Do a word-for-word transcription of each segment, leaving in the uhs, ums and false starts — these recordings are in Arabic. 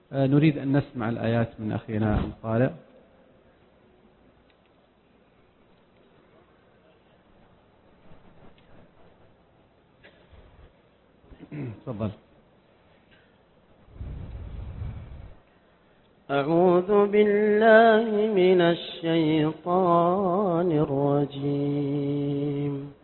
نريد أن نسمع الآيات من أخينا القارئ. تفضل. أعوذ بالله من الشيطان الرجيم.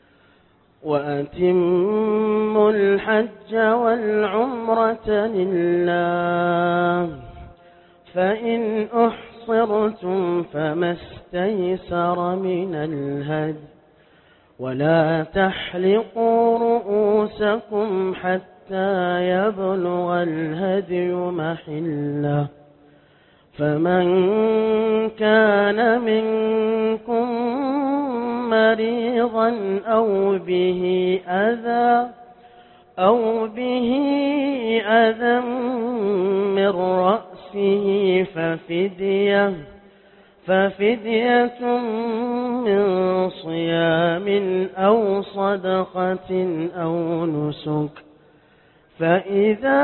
وأتموا الحج والعمرة لله فإن أحصرتم فما استيسر من الهدي ولا تحلقوا رؤوسكم حتى يبلغ الهدي محله فمن كان منكم مريضا أو به أذى أو به أذى من رأسه ففدية ففدية من صيام أو صدقة أو نسك فإذا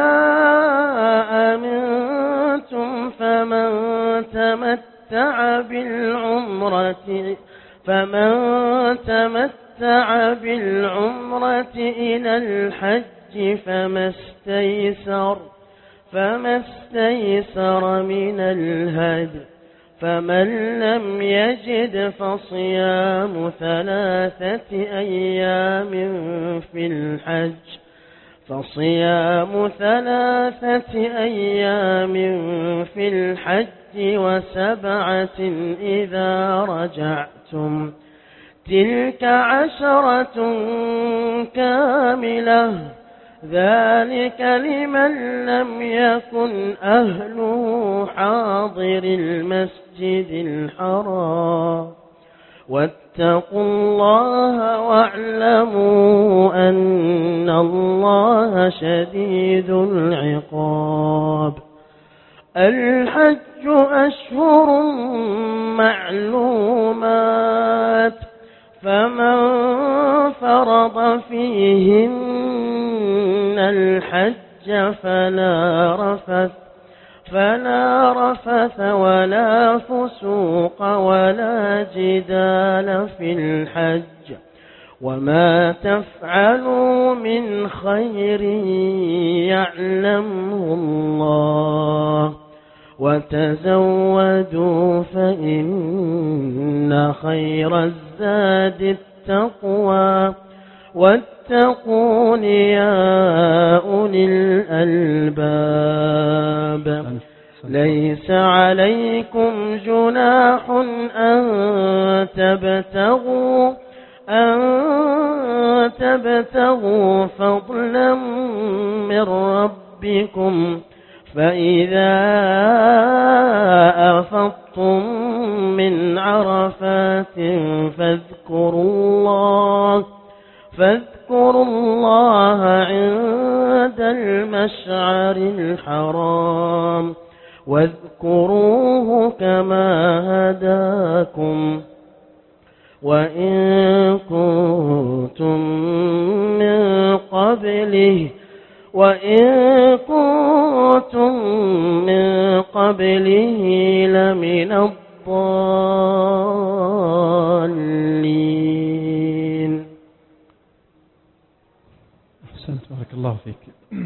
أمنتم فمن تمتع بالعمرة فمن تمتع بالعمرة إلى الحج فما استيسر فما استيسر من الهدي فمن لم يجد فصيام ثلاثة أيام في الحج فصيام ثلاثة أيام في الحج وسبعة إذا رجعتم تلك عشرة كاملة ذلك لمن لم يكن أهله حاضر المسجد الحرام واتقوا الله واعلموا أن الله شديد العقاب. الحج أشهر معلومات فمن فرض فيهن الحج فلا رفث فلا رفث ولا فسوق ولا جدال في الحج وما تفعلوا من خير يعلمه الله وتزودوا فإن خير الزاد التقوى واتقون يا أولي الألباب. ليس عليكم جناح أن تبتغوا أن تبتغوا فضلا من ربكم فإذا أفضتم من عرفات فاذكروا الله فاذكروا الله عند المشعر الحرام واذكروه كما هداكم وإن كنتم من قبله وإن كنتم من قبله لمن الضالين. أحسنت بارك الله فيك.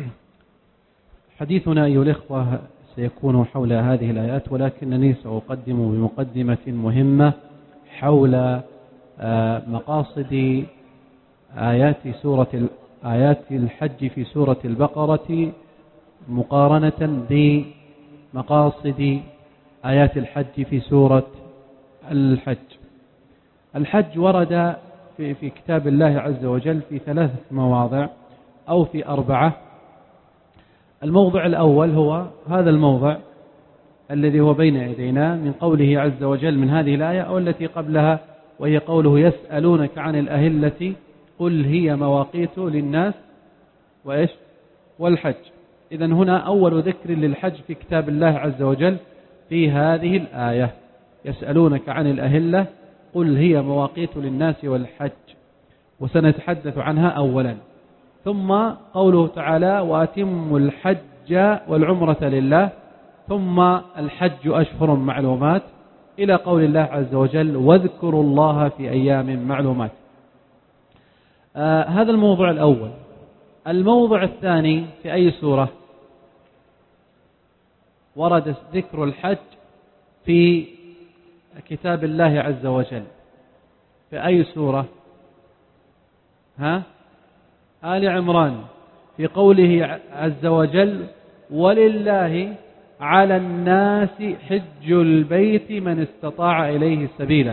حديثنا أيها الإخوة سيكون حول هذه الآيات ولكنني سأقدم بمقدمة مهمة حول مقاصد آيات سورة آيات الحج في سورة البقرة مقارنة بمقاصد آيات الحج في سورة الحج. الحج ورد في, في كتاب الله عز وجل في ثلاثة مواضع أو في أربعة. الموضع الأول هو هذا الموضع الذي هو بين يدينا من قوله عز وجل من هذه الآية أو التي قبلها وهي قوله يسألونك عن الأهلة قل هي مواقيت للناس وإيش والحج. إذن هنا أول ذكر للحج في كتاب الله عز وجل في هذه الآية يسألونك عن الأهلة قل هي مواقيت للناس والحج وسنتحدث عنها أولا. ثم قوله تعالى وأتموا الحج الحج والعمرة لله، ثم الحج أشهر معلومات، إلى قول الله عز وجل واذكروا الله في أيام معلومات. آه هذا الموضوع الأول. الموضوع الثاني في أي سورة ورد ذكر الحج في كتاب الله عز وجل؟ في أي سورة؟ ها؟ آل عمران، في قوله عز وجل ولله على الناس حج البيت من استطاع إليه سبيلا.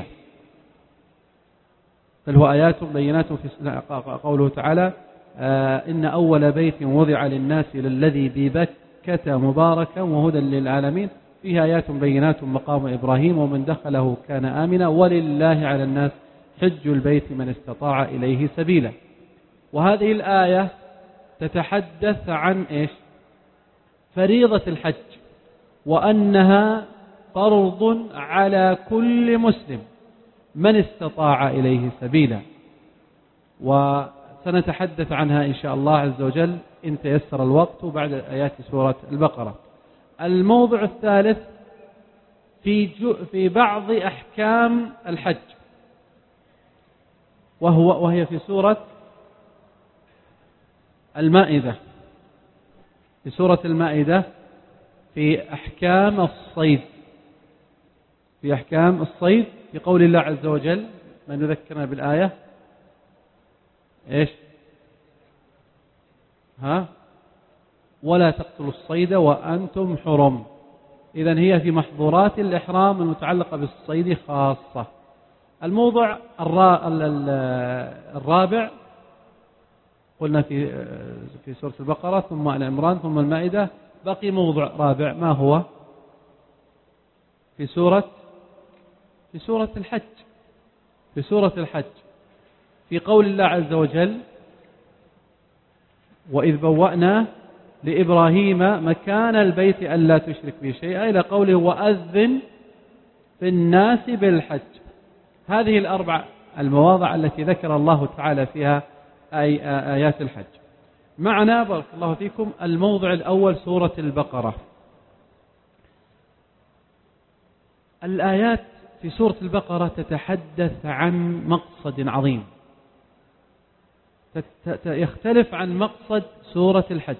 بل هو آيات بينات في قوله تعالى آه إن أول بيت وضع للناس للذي ببكة مباركا وهدى للعالمين فيها آيات بينات مقام إبراهيم ومن دخله كان آمنا ولله على الناس حج البيت من استطاع إليه سبيلا. وهذه الآية تتحدث عن إيش؟ فريضة الحج، وأنها فرض على كل مسلم من استطاع إليه سبيلا، وسنتحدث عنها إن شاء الله عز وجل إن تيسر الوقت بعد آيات سورة البقرة. الموضوع الثالث في, في بعض أحكام الحج، وهو وهي في سورة المائدة. في سورة المائدة في أحكام الصيد، في أحكام الصيد في قول الله عز وجل، من يذكرنا بالآية؟ إيش؟ ها؟ ولا تقتلوا الصيد وأنتم حرم. إذن هي في محظورات الإحرام المتعلقة بالصيد خاصة. الموضوع الرابع قلنا في في سورة البقرة ثم آل عمران ثم المائدة، بقي موضوع رابع، ما هو؟ في سورة في سورة الحج. في سورة الحج في قول الله عز وجل وإذ بوأنا لإبراهيم مكان البيت ألا تشرك به شيئا، إلى قوله وأذن في الناس بالحج. هذه الأربع المواضع التي ذكر الله تعالى فيها أي آيات الحج. معنا بارك الله فيكم الموضع الأول سورة البقرة. الآيات في سورة البقرة تتحدث عن مقصد عظيم يختلف عن مقصد سورة الحج.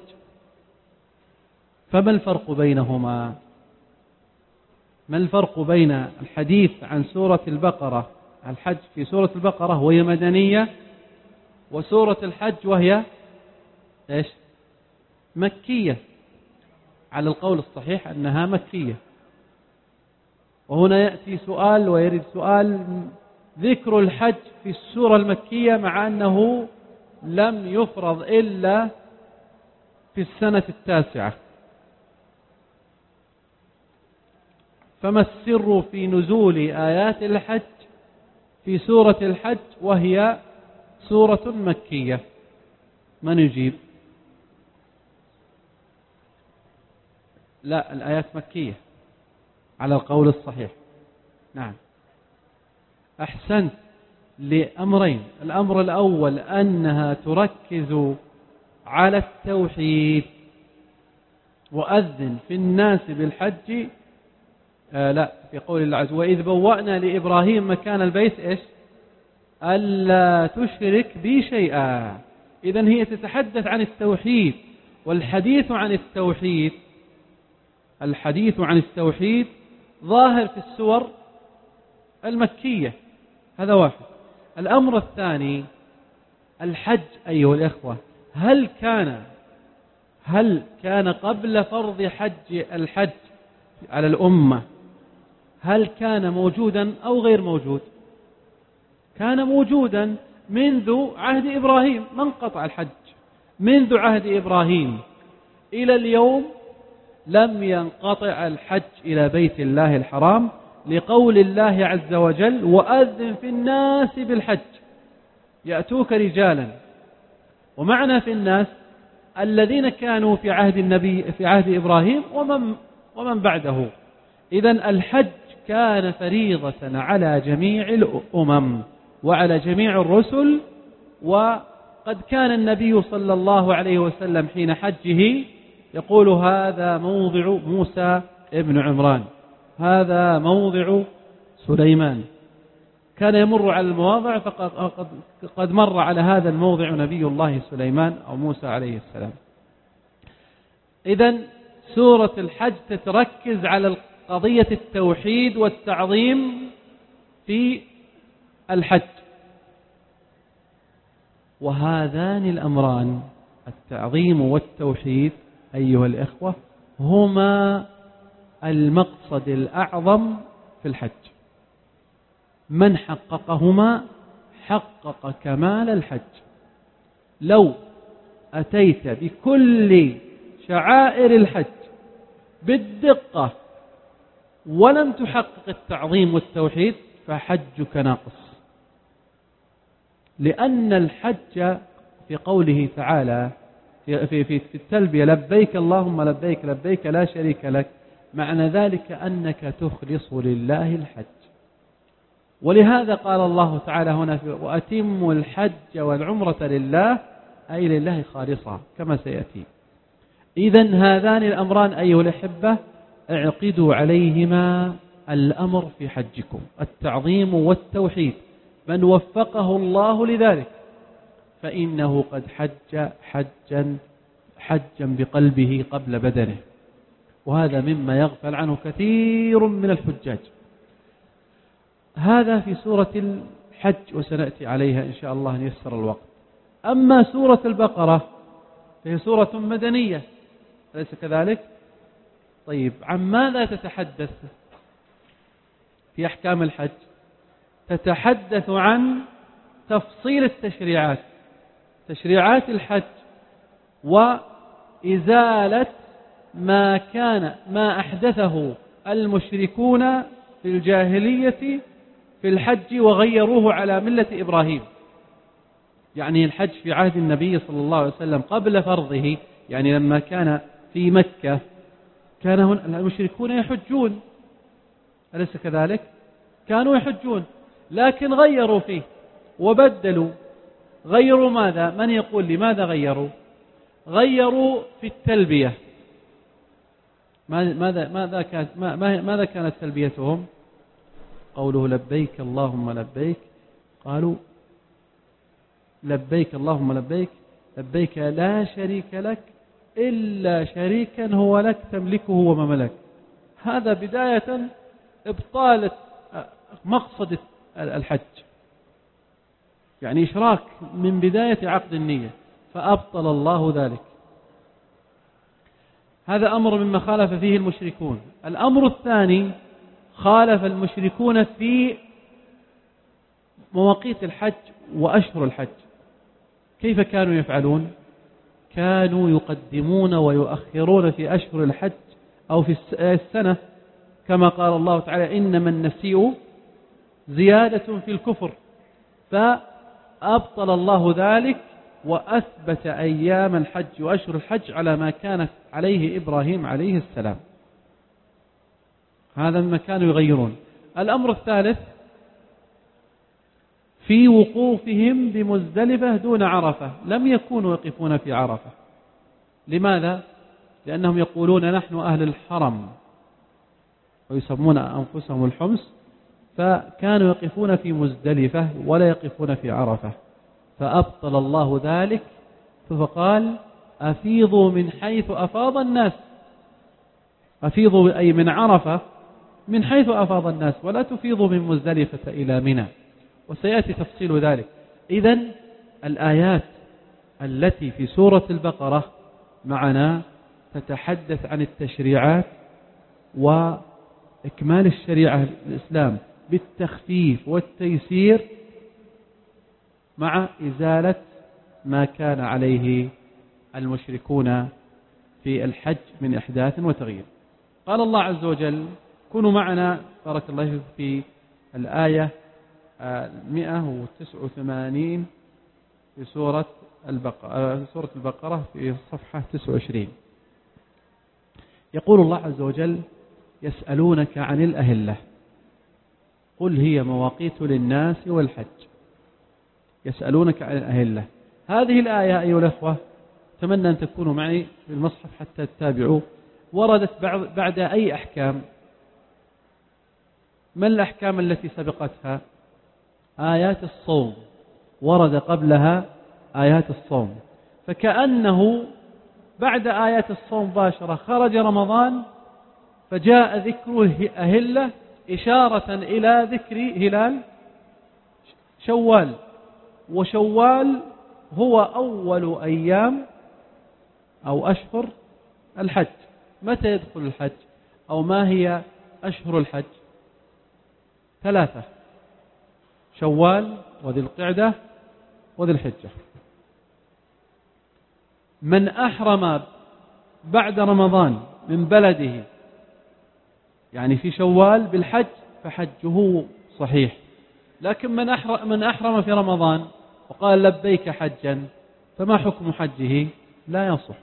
فما الفرق بينهما؟ ما الفرق بين الحديث عن سورة البقرة الحج في سورة البقرة وهي مدنية، وسورة الحج وهي إيش؟ مكية؟ على القول الصحيح أنها مكية. وهنا يأتي سؤال ويرد سؤال، ذكر الحج في السورة المكية مع أنه لم يفرض إلا في السنة التاسعة، فما السر في نزول آيات الحج في سورة الحج وهي سورة مكية؟ من يجيب؟ لا، الآيات مكية على القول الصحيح. نعم أحسنت، لأمرين. الأمر الأول أنها تركز على التوحيد، وأذن في الناس بالحج آه لا في قول الله عز وجل وإذ بوأنا لإبراهيم مكان البيت إيش؟ ألا تشرك بي شيئا. إذن هي تتحدث عن التوحيد، والحديث عن التوحيد الحديث عن التوحيد ظاهر في السور المكية. هذا واحد. الأمر الثاني الحج أيها الإخوة، هل كان هل كان قبل فرض حج الحج على الأمة هل كان موجودا أو غير موجود؟ كان موجودا منذ عهد إبراهيم، ما انقطع الحج منذ عهد إبراهيم إلى اليوم، لم ينقطع الحج إلى بيت الله الحرام، لقول الله عز وجل وأذن في الناس بالحج يأتوك رجالا. ومعنى في الناس الذين كانوا في عهد النبي في عهد إبراهيم ومن ومن بعده. إذن الحج كان فريضة على جميع الأمم وعلى جميع الرسل. وقد كان النبي صلى الله عليه وسلم حين حجه يقول هذا موضع موسى ابن عمران، هذا موضع سليمان. كان يمر على المواضع فقد قد مر على هذا الموضع نبي الله سليمان أو موسى عليه السلام. إذن سورة الحج تتركز على قضية التوحيد والتعظيم في الحج، وهذان الأمران التعظيم والتوحيد أيها الإخوة هما المقصد الأعظم في الحج. من حققهما حقق كمال الحج. لو أتيت بكل شعائر الحج بالدقة ولم تحقق التعظيم والتوحيد فحجك ناقص، لأن الحج في قوله تعالى في, في, في التلبية لبيك اللهم لبيك لبيك لا شريك لك، معنى ذلك أنك تخلص لله الحج. ولهذا قال الله تعالى هنا وأتموا الحج والعمرة لله، أي لله خالصة كما سيأتي. إذن هذان الأمران أيها الأحبة اعقدوا عليهما الأمر في حجكم، التعظيم والتوحيد. من وفقه الله لذلك فإنه قد حج حجا حجا بقلبه قبل بدنه، وهذا مما يغفل عنه كثير من الحجاج. هذا في سورة الحج وسنأتي عليها إن شاء الله أن يسر الوقت. أما سورة البقرة فهي سورة مدنية أليس كذلك؟ طيب، عن ماذا تتحدث في أحكام الحج؟ تتحدث عن تفصيل التشريعات، تشريعات الحج، وإزالة ما كان ما أحدثه المشركون في الجاهلية في الحج وغيروه على ملة إبراهيم. يعني الحج في عهد النبي صلى الله عليه وسلم قبل فرضه، يعني لما كان في مكة كان المشركون يحجون أليس كذلك؟ كانوا يحجون لكن غيروا فيه وبدلوا. غيروا ماذا؟ من يقول لماذا غيروا؟ غيروا في التلبية. ماذا ماذا كانت ماذا كانت تلبيتهم؟ قوله لبيك اللهم لبيك، قالوا لبيك اللهم لبيك لبيك لا شريك لك إلا شريكا هو لك تملكه وما ملك. هذا بداية إبطال مقصد الحج، يعني إشراك من بداية عقد النية، فأبطل الله ذلك. هذا أمر مما خالف فيه المشركون. الأمر الثاني، خالف المشركون في مواقيت الحج وأشهر الحج. كيف كانوا يفعلون؟ كانوا يقدمون ويؤخرون في أشهر الحج أو في السنة، كما قال الله تعالى إنما النسيء زيادة في الكفر، فأبطل الله ذلك وأثبت أيام الحج وأشهر الحج على ما كانت عليه إبراهيم عليه السلام. هذا مما كانوا يغيرون. الأمر الثالث، في وقوفهم بمزدلفة دون عرفة، لم يكونوا يقفون في عرفة. لماذا؟ لأنهم يقولون نحن أهل الحرم ويسمون أنفسهم الحمص، فكانوا يقفون في مزدلفة ولا يقفون في عرفة، فأبطل الله ذلك فقال أفيضوا من حيث أفاض الناس. أفيضوا أي من عرفة من حيث أفاض الناس، ولا تفيضوا من مزدلفة إلى منى، وسيأتي تفصيل ذلك. إذن الآيات التي في سورة البقرة معنا تتحدث عن التشريعات وإكمال الشريعة الإسلام بالتخفيف والتيسير مع إزالة ما كان عليه المشركون في الحج من إحداث وتغيير. قال الله عز وجل كونوا معنا بارك الله في الآية مئة وتسعة وثمانين في سورة البقرة, سورة البقرة في صفحة تسعة وعشرين. يقول الله عز وجل يسألونك عن الأهلة قل هي مواقيت للناس والحج. يسألونك عن الأهلة، هذه الآية أيها الأخوة أتمنى أن تكونوا معي في المصحف حتى تتابعوا. وردت بعد أي أحكام؟ ما الأحكام التي سبقتها؟ آيات الصوم، ورد قبلها آيات الصوم، فكأنه بعد آيات الصوم مباشرة خرج رمضان فجاء ذكر أهلة إشارة إلى ذكر هلال شوال، وشوال هو أول أيام أو أشهر الحج. متى يدخل الحج أو ما هي أشهر الحج؟ ثلاثة: شوال وذي القعدة وذي الحجة. من أحرم بعد رمضان من بلده يعني في شوال بالحج فحجه صحيح، لكن من أحرم, من أحرم في رمضان وقال لبيك حجا فما حكم حجه؟ لا يصح.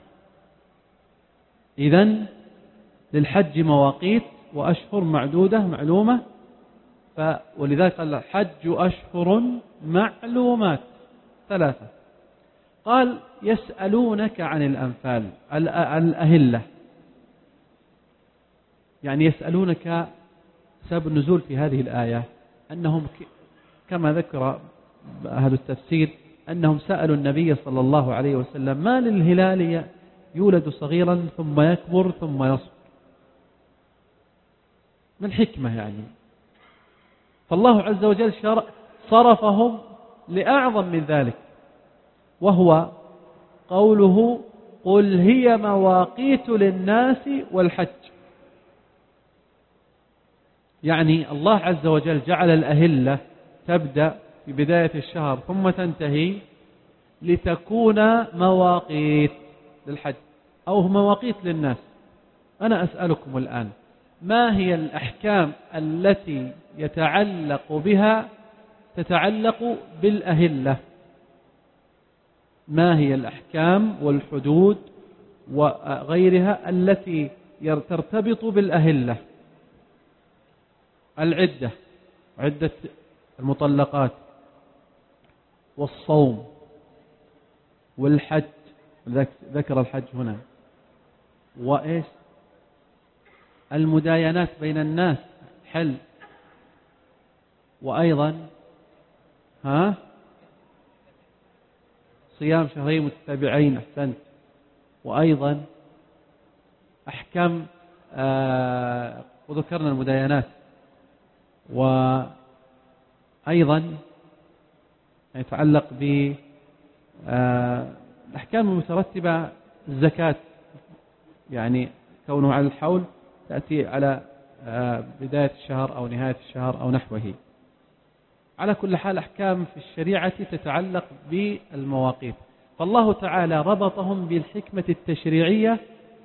إذن للحج مواقيت وأشهر معدودة معلومة، ولذلك قال الحج أشهر معلومات ثلاثة. قال يسألونك عن الأنفال الأهلة، يعني يسألونك سبب النزول في هذه الآية أنهم كما ذكر أهل التفسير أنهم سألوا النبي صلى الله عليه وسلم ما للهلال يولد صغيرا ثم يكبر ثم يصغر، ما الحكمة يعني؟ فالله عز وجل صرفهم لأعظم من ذلك، وهو قوله قل هي مواقيت للناس والحج. يعني الله عز وجل جعل الأهلة تبدأ في بداية الشهر ثم تنتهي لتكون مواقيت للحج أو مواقيت للناس. أنا أسألكم الآن ما هي الأحكام التي يتعلق بها تتعلق بالأهلة؟ ما هي الأحكام والحدود وغيرها التي ترتبط بالأهلة؟ العدة، عدة المطلقات، والصوم، والحج، ذكر الحج هنا، وإيش المداينات بين الناس، حل، وأيضا ها صيام شهرين متتابعين، أحسنت، وأيضا أحكام آه وذكرنا المداينات، وأيضا يتعلق بالأحكام المترتبة الزكاة، يعني كونه على الحول تأتي على بداية الشهر أو نهاية الشهر أو نحوه. على كل حال أحكام في الشريعة تتعلق بالمواقيت، فالله تعالى ربطهم بالحكمة التشريعية.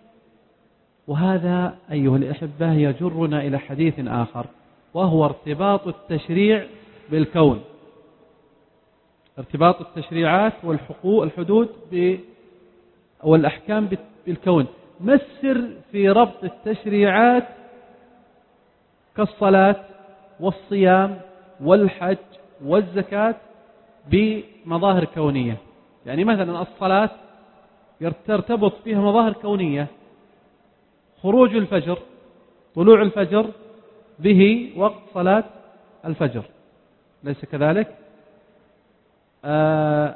وهذا أيها الأحبة يجرنا إلى حديث آخر، وهو ارتباط التشريع بالكون، ارتباط التشريعات والحقوق الحدود والأحكام بالكون. ما السر في ربط التشريعات كالصلاة والصيام والحج والزكاة بمظاهر كونية؟ يعني مثلا الصلاة ترتبط فيها مظاهر كونية، خروج الفجر، طلوع الفجر به وقت صلاة الفجر، ليس كذلك؟ آه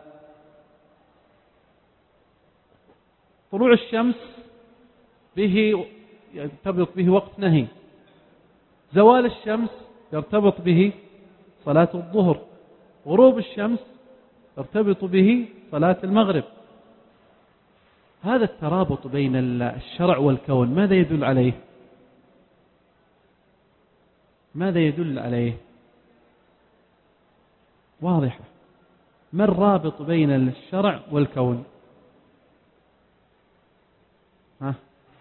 طلوع الشمس به يرتبط به وقت نهي، زوال الشمس يرتبط به صلاة الظهر، غروب الشمس يرتبط به صلاة المغرب. هذا الترابط بين الشرع والكون ماذا يدل عليه؟ ماذا يدل عليه؟ واضحة. ما الرابط بين الشرع والكون؟ ها؟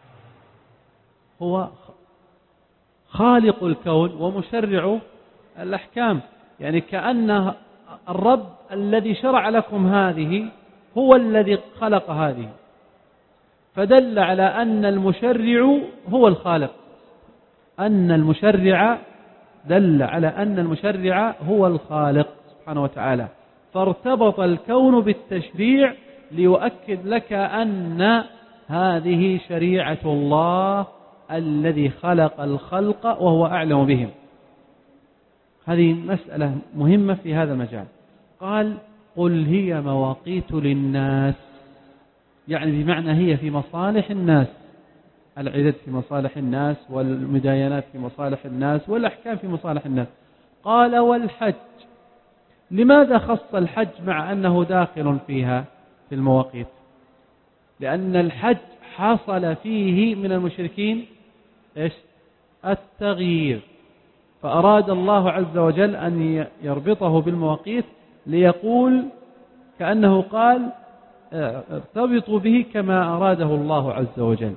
هو خالق الكون ومشرع الأحكام، يعني كأن الرب الذي شرع لكم هذه هو الذي خلق هذه، فدل على أن المشرع هو الخالق، أن المشرع دل على أن المشرع هو الخالق سبحانه وتعالى، فارتبط الكون بالتشريع ليؤكد لك أن هذه شريعة الله الذي خلق الخلق وهو أعلم بهم. هذه مسألة مهمة في هذا المجال. قال قل هي مواقيت للناس، يعني بمعنى هي في مصالح الناس، العدد في مصالح الناس، والمداينات في مصالح الناس، والأحكام في مصالح الناس. قال والحج، لماذا خص الحج مع أنه داخل فيها في المواقيت؟ لأن الحج حصل فيه من المشركين إيش؟ التغيير، فأراد الله عز وجل أن يربطه بالمواقيت ليقول كأنه قال ارتبطوا به كما أراده الله عز وجل.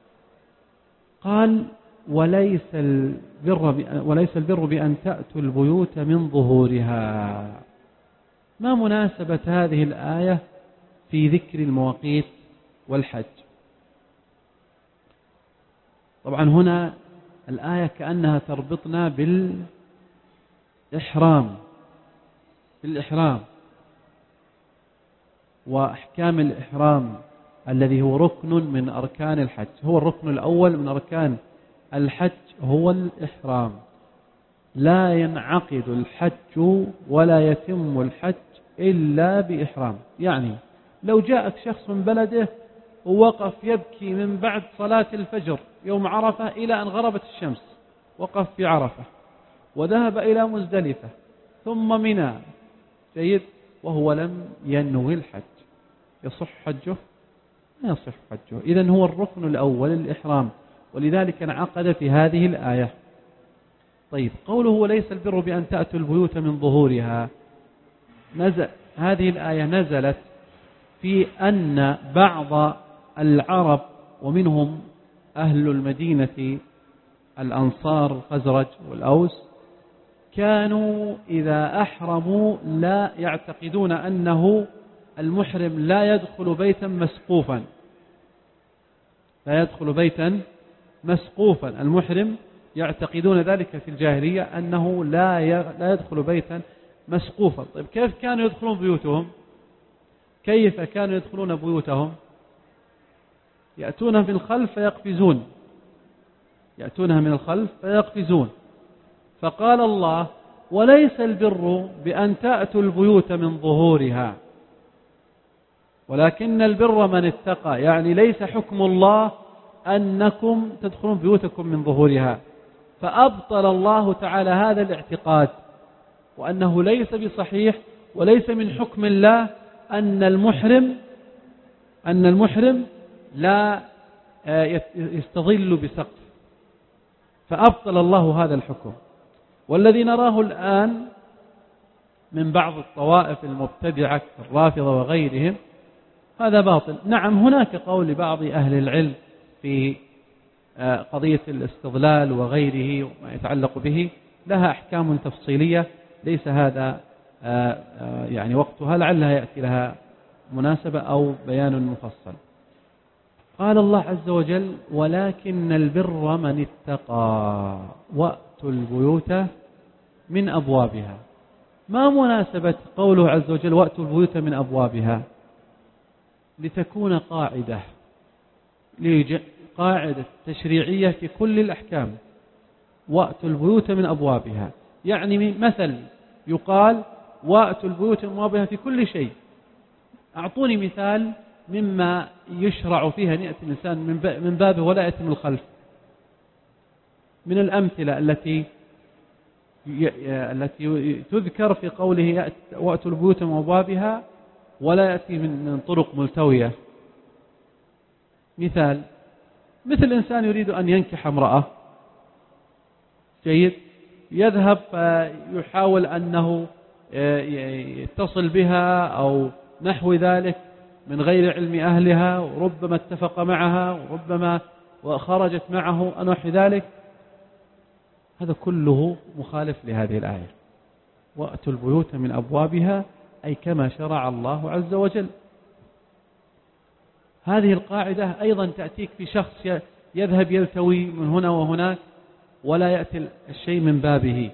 قال وليس البر وليس البر بأن تأتوا البيوت من ظهورها. ما مناسبة هذه الآية في ذكر المواقيت والحج؟ طبعا هنا الآية كأنها تربطنا بالإحرام بالإحرام وأحكام الإحرام الذي هو ركن من أركان الحج، هو الركن الأول من أركان الحج هو الإحرام. لا ينعقد الحج ولا يتم الحج إلا بإحرام. يعني لو جاءك شخص من بلده ووقف يبكي من بعد صلاة الفجر يوم عرفة إلى أن غربت الشمس، وقف في عرفة وذهب إلى مزدلفة ثم منى، جيد، وهو لم ينوي الحج، يصح حجه؟ لا يصح حجه. إذن هو الركن الأول الإحرام، ولذلك انعقد في هذه الآية. طيب قوله وليس البر بأن تأتوا البيوت من ظهورها، نزل هذه الآية نزلت في أن بعض العرب ومنهم أهل المدينة الأنصار الخزرج والأوس كانوا إذا أحرموا لا يعتقدون أنه المحرم لا يدخل بيتا مسقوفا، لا يدخل بيتا مسقوفا. المحرم يعتقدون ذلك في الجاهلية أنه لا لا يدخل بيتا مسقوفا. طيب كيف كانوا يدخلون بيوتهم؟ كيف كانوا يدخلون بيوتهم؟ يأتونها من الخلف فيقفزون، يأتونها من الخلف فيقفزون. فقال الله وليس البر بأن تأتوا البيوت من ظهورها ولكن البر من اتقى، يعني ليس حكم الله أنكم تدخلون بيوتكم من ظهورها. فأبطل الله تعالى هذا الاعتقاد، وأنه ليس بصحيح وليس من حكم الله أن المحرم أن المحرم لا يستظل بسقف، فأبطل الله هذا الحكم. والذي نراه الآن من بعض الطوائف المبتدعة الرافضة وغيرهم هذا باطل. نعم هناك قول لبعض أهل العلم في قضية الاستظلال وغيره وما يتعلق به، لها أحكام تفصيلية ليس هذا يعني وقتها، لعلها يأتي لها مناسبة أو بيان مفصل. قال الله عز وجل ولكن البر من اتقى وأتوا البيوت من أبوابها. ما مناسبة قوله عز وجل وأتوا البيوت من أبوابها؟ لتكون قاعدة قاعدة تشريعية في كل الأحكام، وأتوا البيوت من أبوابها. يعني مثل يقال وأتوا البيوت من أبوابها في كل شيء. أعطوني مثال مما يشرع فيها أن يأتي الإنسان من بابه ولا يأتي من الخلف، من الأمثلة التي التي تذكر في قوله وأتوا البيوت من أبوابها ولا يأتي من طرق ملتوية. مثال مثل إنسان يريد أن ينكح امرأة، جيد، يذهب فيحاول أنه يتصل بها أو نحو ذلك من غير علم أهلها، وربما اتفق معها وربما وخرجت معه نحو ذلك. هذا كله مخالف لهذه الآية. وأتوا البيوت من أبوابها أي كما شرع الله عز وجل. هذه القاعدة أيضا تأتيك في شخص يذهب يلتوي من هنا وهناك ولا يأتي الشيء من بابه.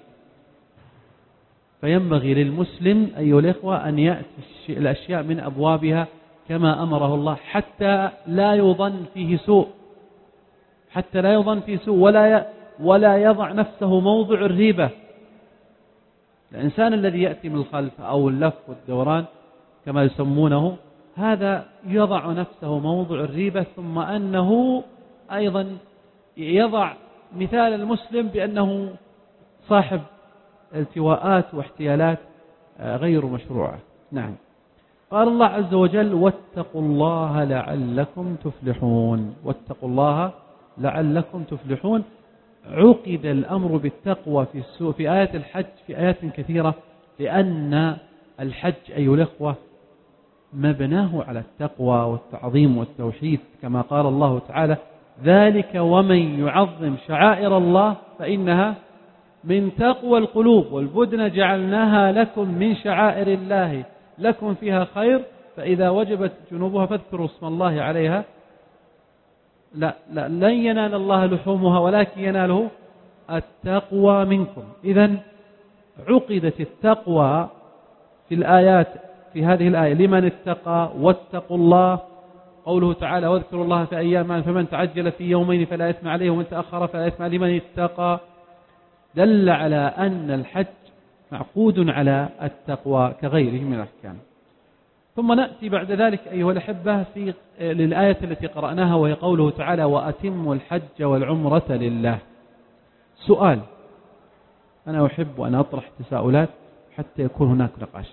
فينبغي للمسلم أيها الإخوة أن يأتي الأشياء من أبوابها كما أمره الله حتى لا يظن فيه سوء، حتى لا يظن فيه سوء ولا ولا يضع نفسه موضع الريبة. الإنسان الذي يأتي من الخلف أو اللف والدوران كما يسمونه، هذا يضع نفسه موضع الريبة، ثم أنه أيضا يضع مثال المسلم بأنه صاحب التواءات واحتيالات غير مشروعة. نعم. قال الله عز وجل: واتقوا الله لعلكم تفلحون. واتقوا الله لعلكم تفلحون. عقد الأمر بالتقوى في السوء في آيات الحج في آيات كثيرة، لأن الحج أيها الأخوة مبناه على التقوى والتعظيم والتوحيد، كما قال الله تعالى: ذلك ومن يعظم شعائر الله فإنها من تقوى القلوب، والبدن جعلناها لكم من شعائر الله لكم فيها خير، فإذا وجبت جنوبها فاذكروا اسم الله عليها لا, لا لن ينال الله لحومها ولكن يناله التقوى منكم. إذن عقدت التقوى في الآيات في هذه الآية لمن اتقى. واتقوا الله، قوله تعالى: واذكروا الله في أيام فمن تعجل في يومين فلا إثم عليه ومن تأخر فلا إثم عليه لمن اتقى، دل على أن الحج معقود على التقوى كغيره من الأحكام. ثم نأتي بعد ذلك أيها الأحبة في للآية التي قرأناها، وهي قوله تعالى: وأتموا الحج والعمرة لله. سؤال، أنا أحب أن أطرح تساؤلات حتى يكون هناك نقاش.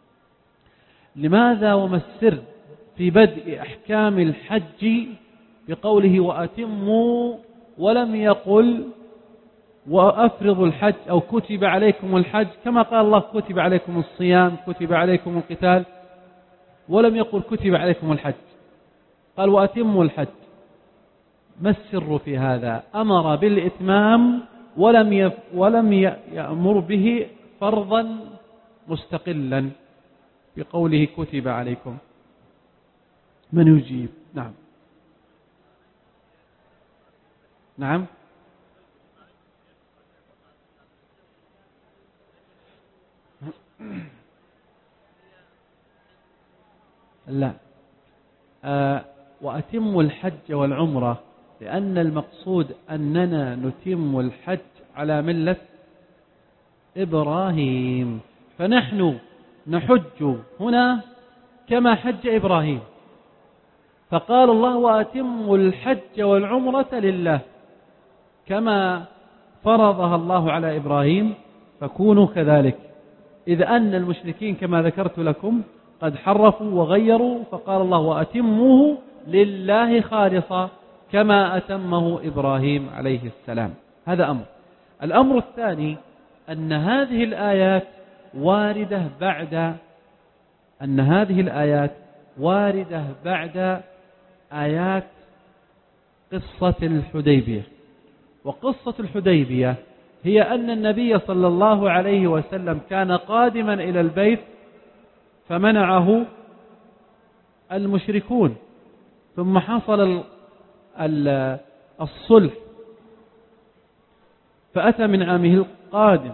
لماذا وما السر في بدء أحكام الحج بقوله وأتموا، ولم يقل وأفرضوا الحج أو كتب عليكم الحج، كما قال الله كتب عليكم الصيام، كتب عليكم القتال، ولم يقل كتب عليكم الحج، قال وأتموا الحج؟ ما السر في هذا؟ أمر بالإتمام ولم يف ولم يأمر به فرضا مستقلا بقوله كتب عليكم. من يجيب؟ نعم نعم لا آه وأتم الحج والعمرة، لأن المقصود أننا نتم الحج على ملة إبراهيم، فنحن نحج هنا كما حج إبراهيم، فقال الله وأتم الحج والعمرة لله كما فرضها الله على إبراهيم، فكونوا كذلك. إذ أن المشركين كما ذكرت لكم قد حرفوا وغيروا، فقال الله وأتموه لله خالصا كما أتمه إبراهيم عليه السلام. هذا أمر. الأمر الثاني أن هذه الآيات واردة بعد أن هذه الآيات واردة بعد آيات قصة الحديبية. وقصة الحديبية هي أن النبي صلى الله عليه وسلم كان قادما إلى البيت فمنعه المشركون، ثم حصل الصلح فأتى من عامه القادم،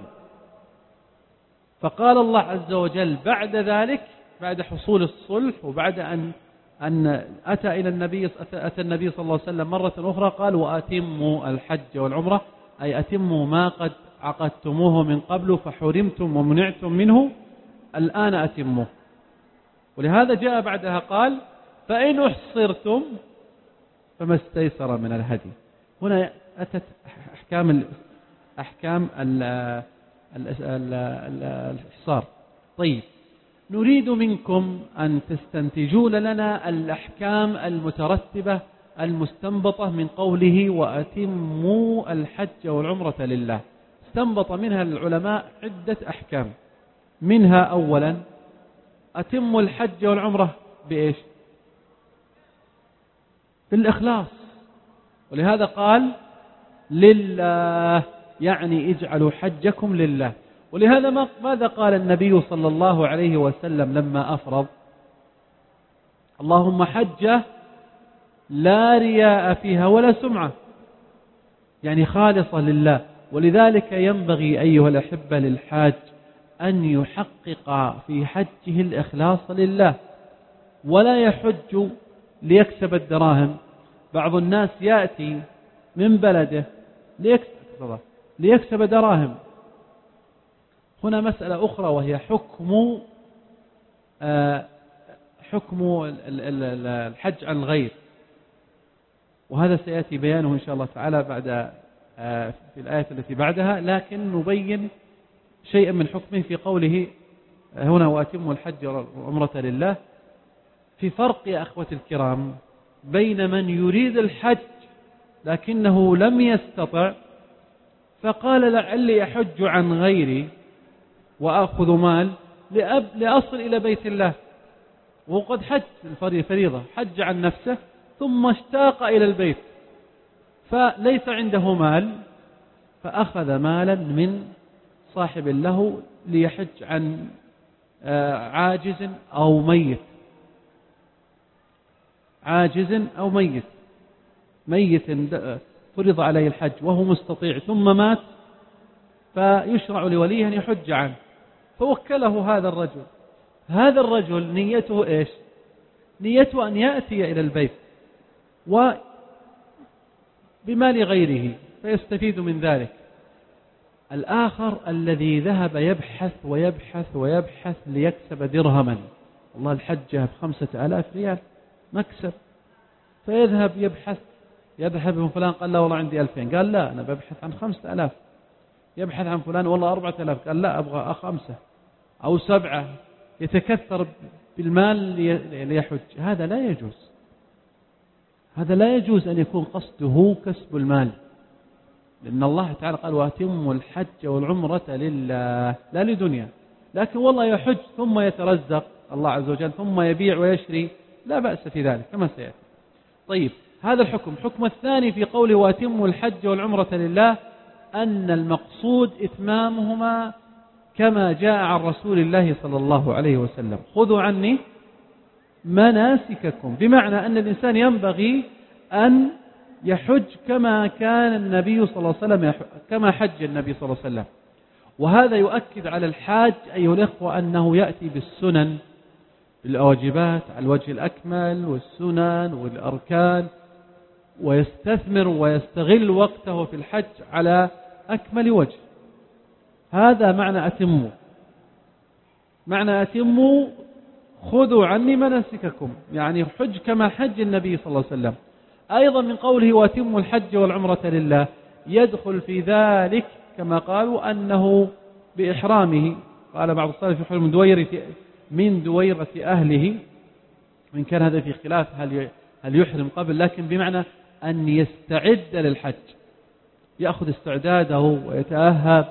فقال الله عز وجل بعد ذلك، بعد حصول الصلح وبعد أن أن أتى إلى النبي أتى النبي صلى الله عليه وسلم مرة أخرى، قال وأتموا الحج والعمرة، أي أتموا ما قد عقدتموه من قبل فحرمتم ومنعتم منه، الآن أتموا. ولهذا جاء بعدها قال فإن أحصرتم فما استيسر من الهدي. هنا أتت أحكام أحكام الإحصار. طيب، نريد منكم أن تستنتجون لنا الأحكام المترتبة المستنبطة من قوله وأتموا الحج والعمرة لله. استنبط منها العلماء عدة أحكام، منها أولا أتموا الحج والعمرة بإيش؟ بالإخلاص. ولهذا قال لله، يعني اجعلوا حجكم لله. ولهذا ماذا قال النبي صلى الله عليه وسلم لما أفرض؟ اللهم حجة لا رياء فيها ولا سمعة، يعني خالصة لله. ولذلك ينبغي أيها الأحبة للحاج أن يحقق في حجه الإخلاص لله، ولا يحج ليكسب الدراهم. بعض الناس يأتي من بلده ليكسب, ليكسب دراهم. هنا مسألة أخرى وهي حكم حكم الحج عن الغير، وهذا سيأتي بيانه إن شاء الله تعالى بعد في الآية التي بعدها، لكن نبين شيئا من حكمه في قوله هنا وأتموا الحج والعمرة لله. في فرق يا أخوة الكرام بين من يريد الحج لكنه لم يستطع فقال لعلي أحج عن غيري وأخذ مال لأب لأصل إلى بيت الله، وقد حج الفريضة، حج عن نفسه ثم اشتاق إلى البيت فليس عنده مال فأخذ مالا من صاحب له ليحج عن عاجز أو ميت، عاجز أو ميت، ميت فرض عليه الحج وهو مستطيع ثم مات فيشرع لوليه أن يحج عنه، فوكله هذا الرجل. هذا الرجل نيته إيش؟ نيته أن يأتي إلى البيت وبمال غيره فيستفيد من ذلك. الآخر الذي ذهب يبحث ويبحث ويبحث ليكسب درهما، والله الحجة بخمسة آلاف ريال مكسب، فيذهب يبحث يذهب من فلان قال لا والله عندي ألفين، قال لا أنا ببحث عن خمسة آلاف. يبحث عن فلان والله أربعة آلاف، قال لا أبغى خمسة أو سبعة، يتكثر بالمال ليحج. هذا لا يجوز، هذا لا يجوز أن يكون قصده كسب المال، لأن الله تعالى قال وأتموا الحج والعمرة لله لا لدنيا. لكن والله يحج ثم يترزق الله عز وجل ثم يبيع ويشري لا بأس في ذلك كما سيأتي. طيب هذا الحكم. حكم الثاني في قوله وأتموا الحج والعمرة لله أن المقصود إتمامهما كما جاء عن رسول الله صلى الله عليه وسلم، خذوا عني مناسككم، بمعنى أن الإنسان ينبغي أن يحج كما كان النبي صلى الله عليه وسلم كما حج النبي صلى الله عليه وسلم. وهذا يؤكد على الحاج أيها الإخوة أنه يأتي بالسنن الواجبات على الوجه الأكمل والسنن والأركان، ويستثمر ويستغل وقته في الحج على أكمل وجه. هذا معنى أتموا، معنى أتموا خذوا عني مناسككم، يعني حج كما حج النبي صلى الله عليه وسلم. أيضا من قوله وأتموا الحج والعمرة لله يدخل في ذلك كما قالوا أنه بإحرامه، قال بعض السلف يحرم من دويرة من دويرة أهله، وإن كان هذا في خلاف هل هل يحرم قبل، لكن بمعنى أن يستعد للحج، يأخذ استعداده ويتأهب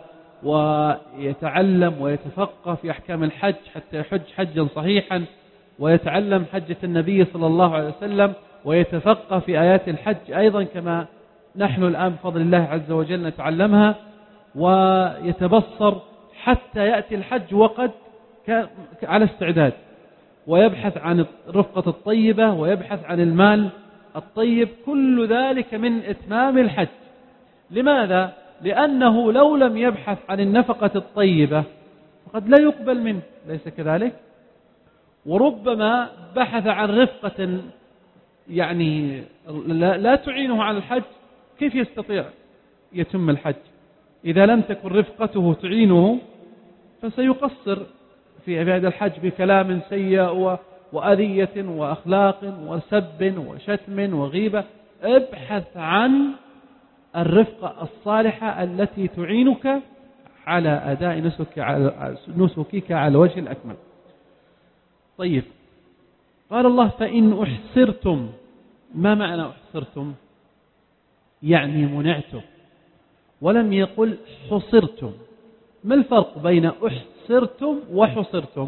ويتعلم ويتفقه في أحكام الحج حتى يحج حجا صحيحا، ويتعلم حجة النبي صلى الله عليه وسلم، ويتفقه في آيات الحج أيضا كما نحن الآن بفضل الله عز وجل نتعلمها، ويتبصر حتى يأتي الحج وقد على استعداد، ويبحث عن الرفقة الطيبة ويبحث عن المال الطيب. كل ذلك من إتمام الحج. لماذا؟ لأنه لو لم يبحث عن النفقة الطيبة فقد لا يقبل منه، ليس كذلك؟ وربما بحث عن رفقة يعني لا تعينه على الحج، كيف يستطيع يتم الحج؟ إذا لم تكن رفقته تعينه فسيقصر في هذا الحج بكلام سيء وأذية وأخلاق وسب وشتم وغيبة. ابحث عن الرفقة الصالحة التي تعينك على أداء نسك على نسكك على الوجه الأكمل. طيب قال الله فإن أحصرتم. ما معنى أحصرتم؟ يعني منعتم، ولم يقل حصرتم. ما الفرق بين أحصرتم وحصرتم؟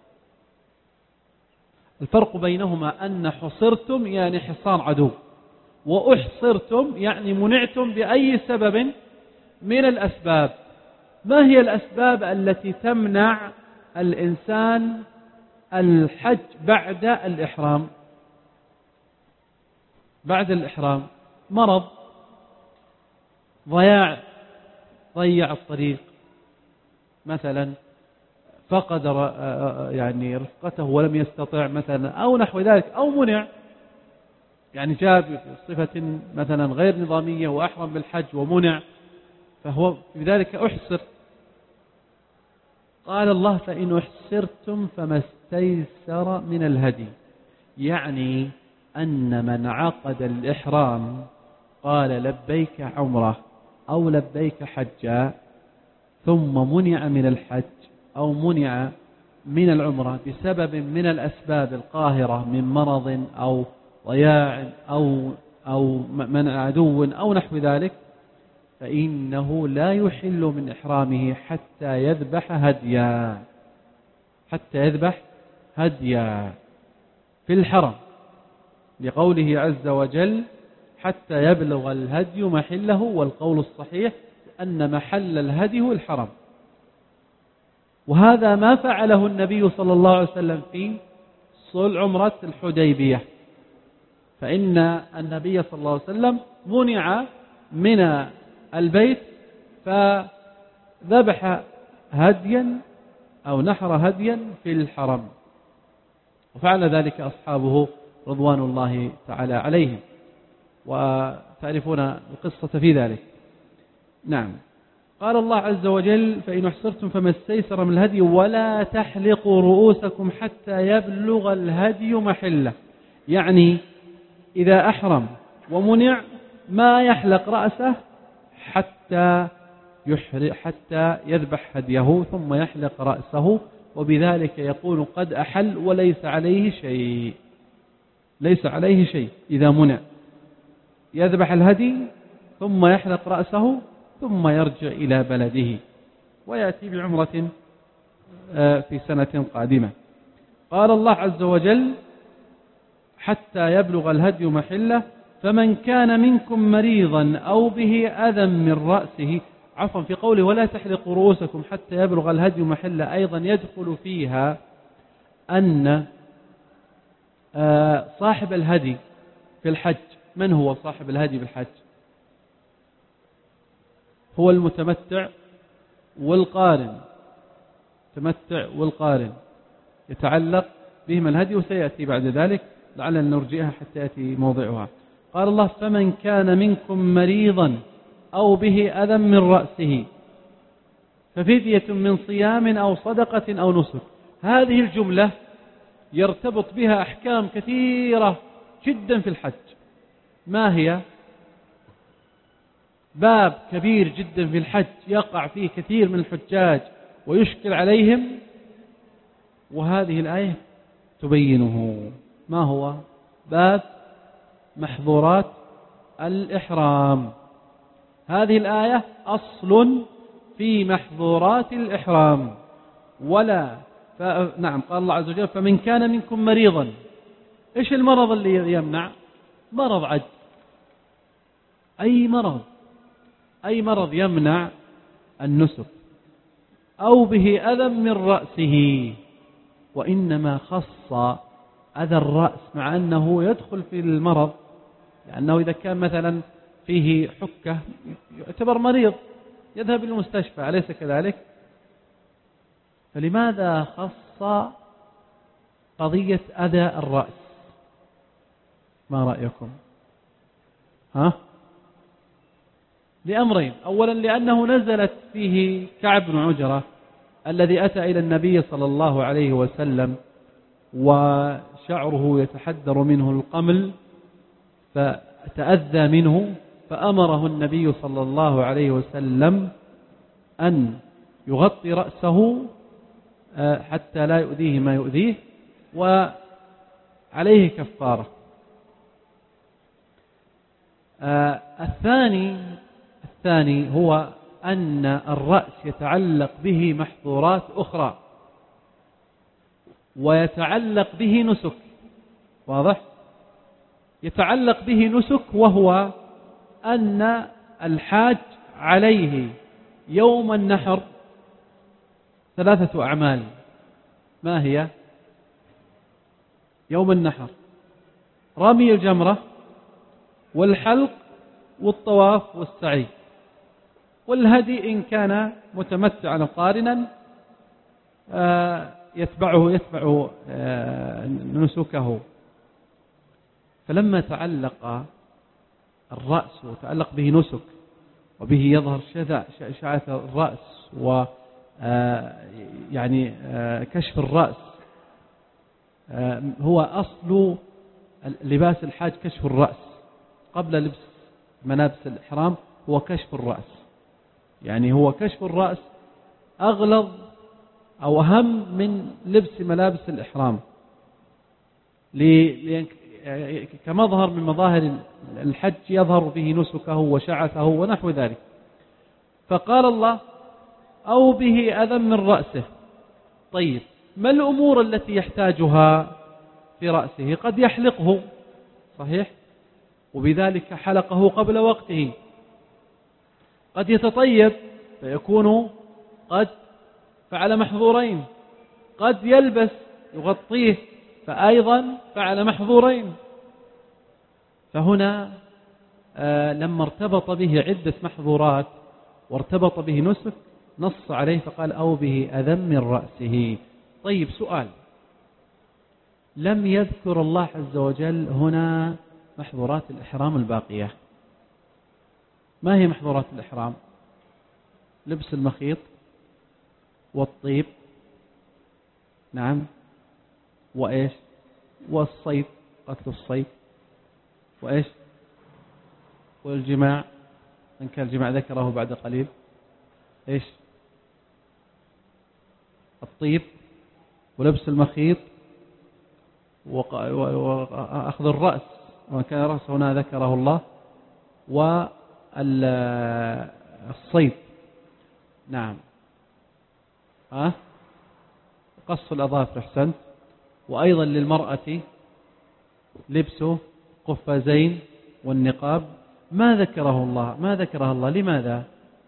الفرق بينهما أن حصرتم يعني حصار عدو، وأحصرتم يعني منعتم بأي سبب من الأسباب. ما هي الأسباب التي تمنع الإنسان الحج بعد الإحرام؟ بعد الإحرام مرض، ضياع ضيع الطريق مثلا، فقد يعني رفقته ولم يستطع مثلا أو نحو ذلك، أو منع، يعني جاء بصفة مثلا غير نظامية وأحرم بالحج ومنع، فهو بذلك أحسر. قال الله فإن أحسرتم فما استيسر من الهدي، يعني أن من عقد الإحرام قال لبيك عمره أو لبيك حجا ثم منع من الحج أو منع من العمرة بسبب من الأسباب القاهرة من مرض أو ضياع أو أو منع عدو أو نحو ذلك، فإنه لا يحل من إحرامه حتى يذبح هديا، حتى يذبح هديا في الحرم، لقوله عز وجل حتى يبلغ الهدي محله، والقول الصحيح أن محل الهدي هو الحرم. وهذا ما فعله النبي صلى الله عليه وسلم في صلح عمرة الحديبية، فإن النبي صلى الله عليه وسلم منع من البيت فذبح هديا أو نحر هديا في الحرم، وفعل ذلك أصحابه رضوان الله تعالى عليهم، وتعرفون القصة في ذلك. نعم. قال الله عز وجل فإن أحسرتم فما استيسر من الهدي ولا تحلقوا رؤوسكم حتى يبلغ الهدي محله، يعني إذا أحرم ومنع ما يحلق رأسه حتى يحرق حتى يذبح هديه ثم يحلق رأسه، وبذلك يقول قد أحل وليس عليه شيء، ليس عليه شيء إذا منع، يذبح الهدي ثم يحلق رأسه ثم يرجع إلى بلده ويأتي بعمرة في سنة قادمة. قال الله عز وجل حتى يبلغ الهدي محله فمن كان منكم مريضا أو به أذى من رأسه، عفوا في قوله ولا تحلقوا رؤوسكم حتى يبلغ الهدي محله أيضا يدخل فيها أن صاحب الهدي في الحج، من هو صاحب الهدي بالحج؟ هو المتمتع والقارن، تمتع والقارن يتعلق بهما الهدي، وسيأتي بعد ذلك لعلنا نرجئها حتى يأتي موضعها. قال الله فمن كان منكم مريضا أو به أذى من رأسه ففدية من صيام أو صدقة أو نسك. هذه الجملة يرتبط بها أحكام كثيرة جدا في الحج. ما هي؟ باب كبير جدا في الحج يقع فيه كثير من الحجاج ويشكل عليهم، وهذه الآية تبينه. ما هو؟ باب محظورات الإحرام. هذه الآية أصل في محظورات الإحرام. ولا ف... نعم. قال الله عز وجل فمن كان منكم مريضا. إيش المرض اللي يمنع؟ مرض عجز، أي مرض أي مرض يمنع النسك، أو به أذى من رأسه، وإنما خص أذى الرأس مع أنه يدخل في المرض، لأنه إذا كان مثلا فيه حكة يعتبر مريض يذهب إلى المستشفى، أليس كذلك؟ فلماذا خص قضية أذى الرأس؟ ما رأيكم؟ ها؟ لأمرين. أولا لأنه نزلت فيه كعب بن عجرة الذي أتى إلى النبي صلى الله عليه وسلم وشعره يتحدر منه القمل فتأذى منه، فأمره النبي صلى الله عليه وسلم أن يغطي رأسه حتى لا يؤذيه ما يؤذيه، وعليه كفارة. الثاني الثاني هو أن الرأس يتعلق به محظورات أخرى ويتعلق به نسك. واضح؟ يتعلق به نسك، وهو أن الحاج عليه يوم النحر ثلاثة أعمال. ما هي؟ يوم النحر رمي الجمرة والحلق والطواف والسعي، والهدي إن كان متمتعا قارنا يتبعه يتبع نسكه. فلما تعلق الرأس وتعلق به نسك وبه يظهر شعث الرأس و يعني كشف الرأس، هو أصل لباس الحاج كشف الرأس قبل لبس ملابس الإحرام، هو كشف الرأس. يعني هو كشف الرأس أغلظ أو أهم من لبس ملابس الإحرام كمظهر من مظاهر الحج يظهر به نسكه وشعثه ونحو ذلك. فقال الله أو به أذى من رأسه. طيب ما الأمور التي يحتاجها في رأسه؟ قد يحلقه، صحيح، وبذلك حلقه قبل وقته. قد يتطيب فيكون قد فعل محظورين. قد يلبس يغطيه فأيضا فعل محظورين. فهنا آه لما ارتبط به عدة محظورات وارتبط به نسك نص عليه فقال أو به أذى من رأسه. طيب سؤال، لم يذكر الله عز وجل هنا محظورات الإحرام الباقية. ما هي محظورات الإحرام؟ لبس المخيط والطيب، نعم، وإيش، والصيد، قتل الصيد، وإيش، والجماع إن كان الجماع ذكره بعد قليل، إيش، الطيب ولبس المخيط وأخذ الرأس وإن كان رأسه هنا ذكره الله، والصيد، نعم، ها، قص الأظافر، أحسنت. وأيضا للمرأة لبس قفازين والنقاب. ما ذكره الله ما ذكره الله لماذا؟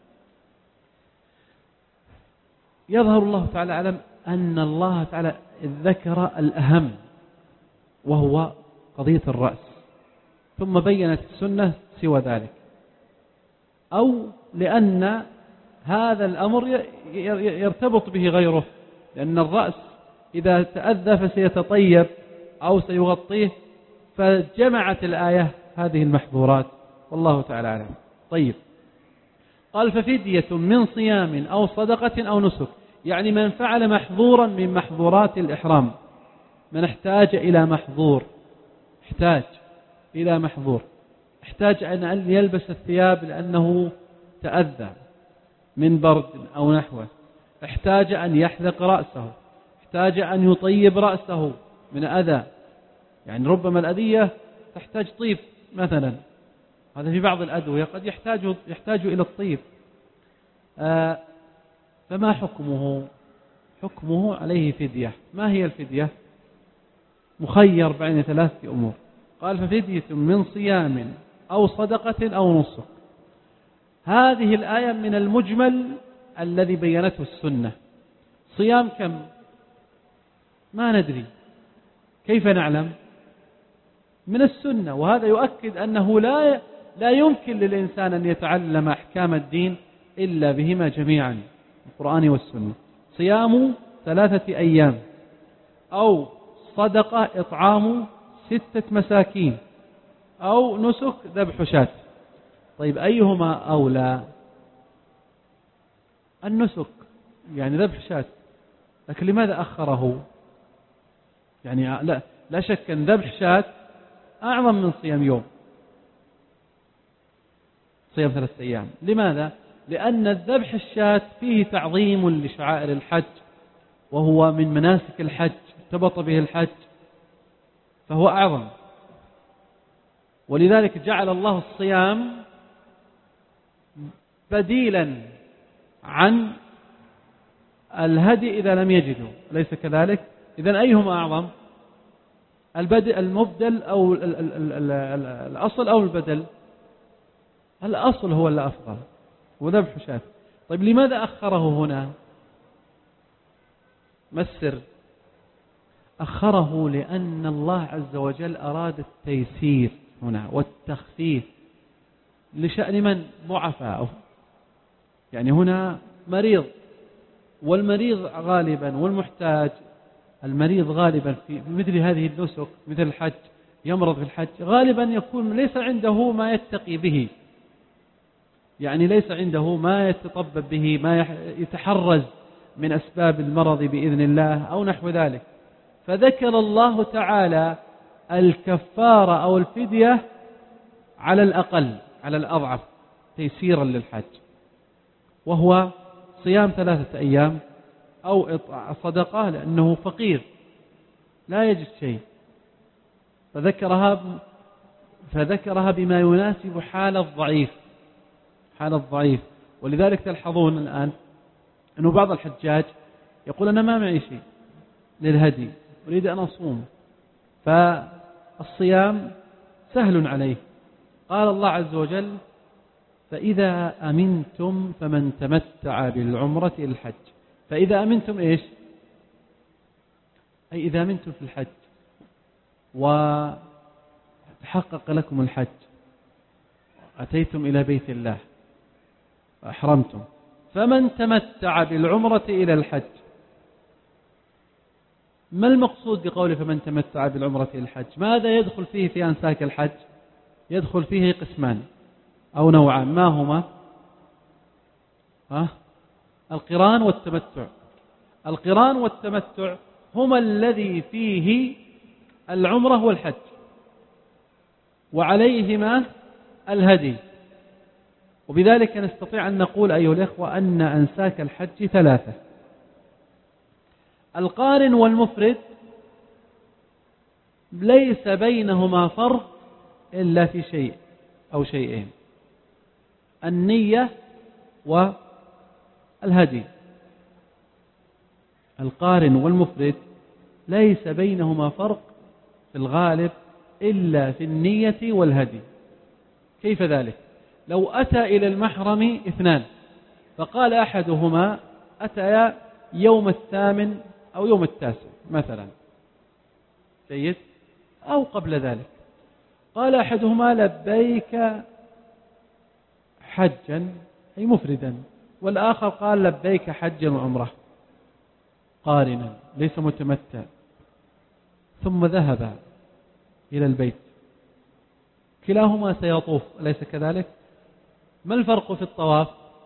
يظهر الله تعالى أعلم أن الله تعالى ذكر الأهم وهو قضية الرأس، ثم بينت السنة سوى ذلك، أو لأن هذا الأمر يرتبط به غيره، لأن الرأس إذا تأذى فسيتطيب أو سيغطيه، فجمعت الآية هذه المحظورات، والله تعالى أعلم. طيب، قال ففدية من صيام أو صدقة أو نسك، يعني من فعل محظورا من محظورات الإحرام، من احتاج إلى محظور، احتاج إلى محظور، احتاج أن يلبس الثياب لأنه تأذى من برد أو نحوه، احتاج أن يحلق رأسه، احتاج أن يطيب رأسه من أذى، يعني ربما الأذية تحتاج طيب مثلا، هذا في بعض الأدوية قد يحتاج يحتاج إلى الطيب. آه فما حكمه؟ حكمه عليه فدية. ما هي الفدية؟ مخير بين ثلاثة أمور. قال ففدية من صيام أو صدقة أو نسك. هذه الآية من المجمل الذي بينته السنة. صيام كم؟ ما ندري، كيف نعلم؟ من السنة، وهذا يؤكد أنه لا لا يمكن للإنسان أن يتعلم أحكام الدين إلا بهما جميعا، القرآن والسنة. صيام ثلاثة أيام، أو صدقة إطعام ستة مساكين، أو نسك ذبح شاة. طيب أيهما أولى؟ النسك، يعني ذبح شاة، لكن لماذا أخره؟ يعني لا, لا شك أن ذبح شاة أعظم من صيام يوم، صيام ثلاثة أيام. لماذا؟ لأن الذبح الشاة فيه تعظيم لشعائر الحج، وهو من مناسك الحج، ارتبط به الحج، فهو أعظم. ولذلك جعل الله الصيام بديلا عن الهدي إذا لم يجدوا، أليس كذلك؟ إذن أيهما أعظم؟ البدل المبدل أو الأصل أو البدل؟ الأصل هو الأفضل، وذبح شاة. طيب لماذا أخره هنا؟ ما السر؟ أخره لأن الله عز وجل أراد التيسير هنا والتخفيف لشأن من؟ ضعفاء، يعني هنا مريض والمريض غالبا والمحتاج، المريض غالبا في مثل هذه النسك مثل الحج، يمرض في الحج غالبا يكون ليس عنده ما يتقي به، يعني ليس عنده ما يتطبب به، ما يتحرز من أسباب المرض بإذن الله أو نحو ذلك. فذكر الله تعالى الكفارة أو الفدية على الأقل على الأضعف تيسيرا للحج، وهو صيام ثلاثة أيام أو صدقة لأنه فقير لا يجد شيء، فذكرها فذكرها بما يناسب حال الضعيف حال الضعيف. ولذلك تلحظون الآن أنه بعض الحجاج يقول أنا ما معي شيء للهدي، أريد أن أصوم، فالصيام سهل عليه. قال الله عز وجل فإذا أمنتم فمن تمتع بالعمرة إلى الحج. فإذا أمنتم إيش؟ أي إذا أمنتم في الحج وتحقق لكم الحج، أتيتم إلى بيت الله وأحرمتم، فمن تمتع بالعمرة إلى الحج. ما المقصود بقوله فمن تمتع بالعمرة إلى الحج؟ ماذا يدخل فيه في أنساك الحج؟ يدخل فيه قسمان أو نوعان، ما هما؟ ها؟ القران والتمتع. القران والتمتع هما الذي فيه العمرة والحج وعليهما الهدي. وبذلك نستطيع أن نقول أيها الإخوة أن أنساك الحج ثلاثة: القارن والمفرد ليس بينهما فرق إلا في شيء أو شيئين: النية والهدي. القارن والمفرد ليس بينهما فرق في الغالب إلا في النية والهدي. كيف ذلك؟ لو أتى إلى المحرم اثنان فقال أحدهما أتى يوم الثامن أو يوم التاسع مثلا، جيد، أو قبل ذلك، قال أحدهما لبيك حجا أي مفردا، والآخر قال لبيك حجا وعمره قارنا ليس متمتع، ثم ذهب إلى البيت، كلاهما سيطوف أليس كذلك؟ ما الفرق في الطواف؟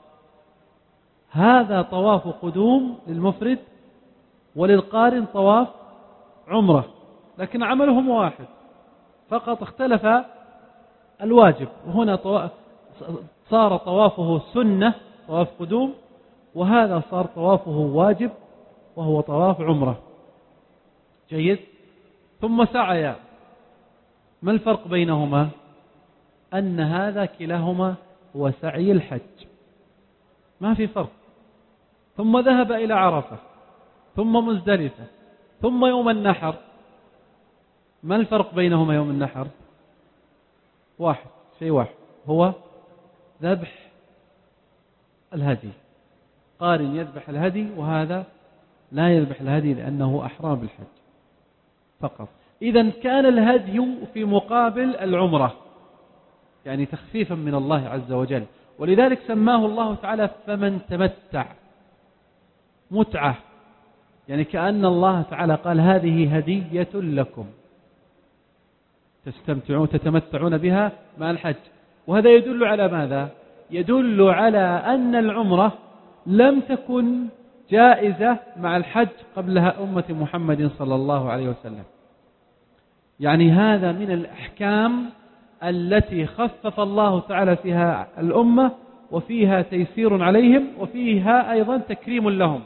هذا طواف قدوم للمفرد وللقارن طواف عمره، لكن عملهم واحد، فقط اختلف الواجب. وهنا طواف صار طوافه سنة طواف قدوم، وهذا صار طوافه واجب وهو طواف عمره، جيد. ثم سعيا، ما الفرق بينهما؟ أن هذا كلاهما هو سعي الحج، ما في فرق. ثم ذهب إلى عرفة، ثم مزدلفة، ثم يوم النحر. ما الفرق بينهما يوم النحر؟ واحد، شيء واحد، هو ذبح الهدي. قارن يذبح الهدي وهذا لا يذبح الهدي لأنه أحرم بالحج فقط. إذن كان الهدي في مقابل العمرة، يعني تخفيفا من الله عز وجل، ولذلك سماه الله تعالى فمن تمتع، متعة، يعني كأن الله تعالى قال هذه هدية لكم تستمتعون تتمتعون بها مع الحج. وهذا يدل على ماذا؟ يدل على أن العمرة لم تكن جائزة مع الحج قبلها أمة محمد صلى الله عليه وسلم. يعني هذا من الأحكام التي خفف الله تعالى فيها الأمة، وفيها تيسير عليهم، وفيها أيضا تكريم لهم.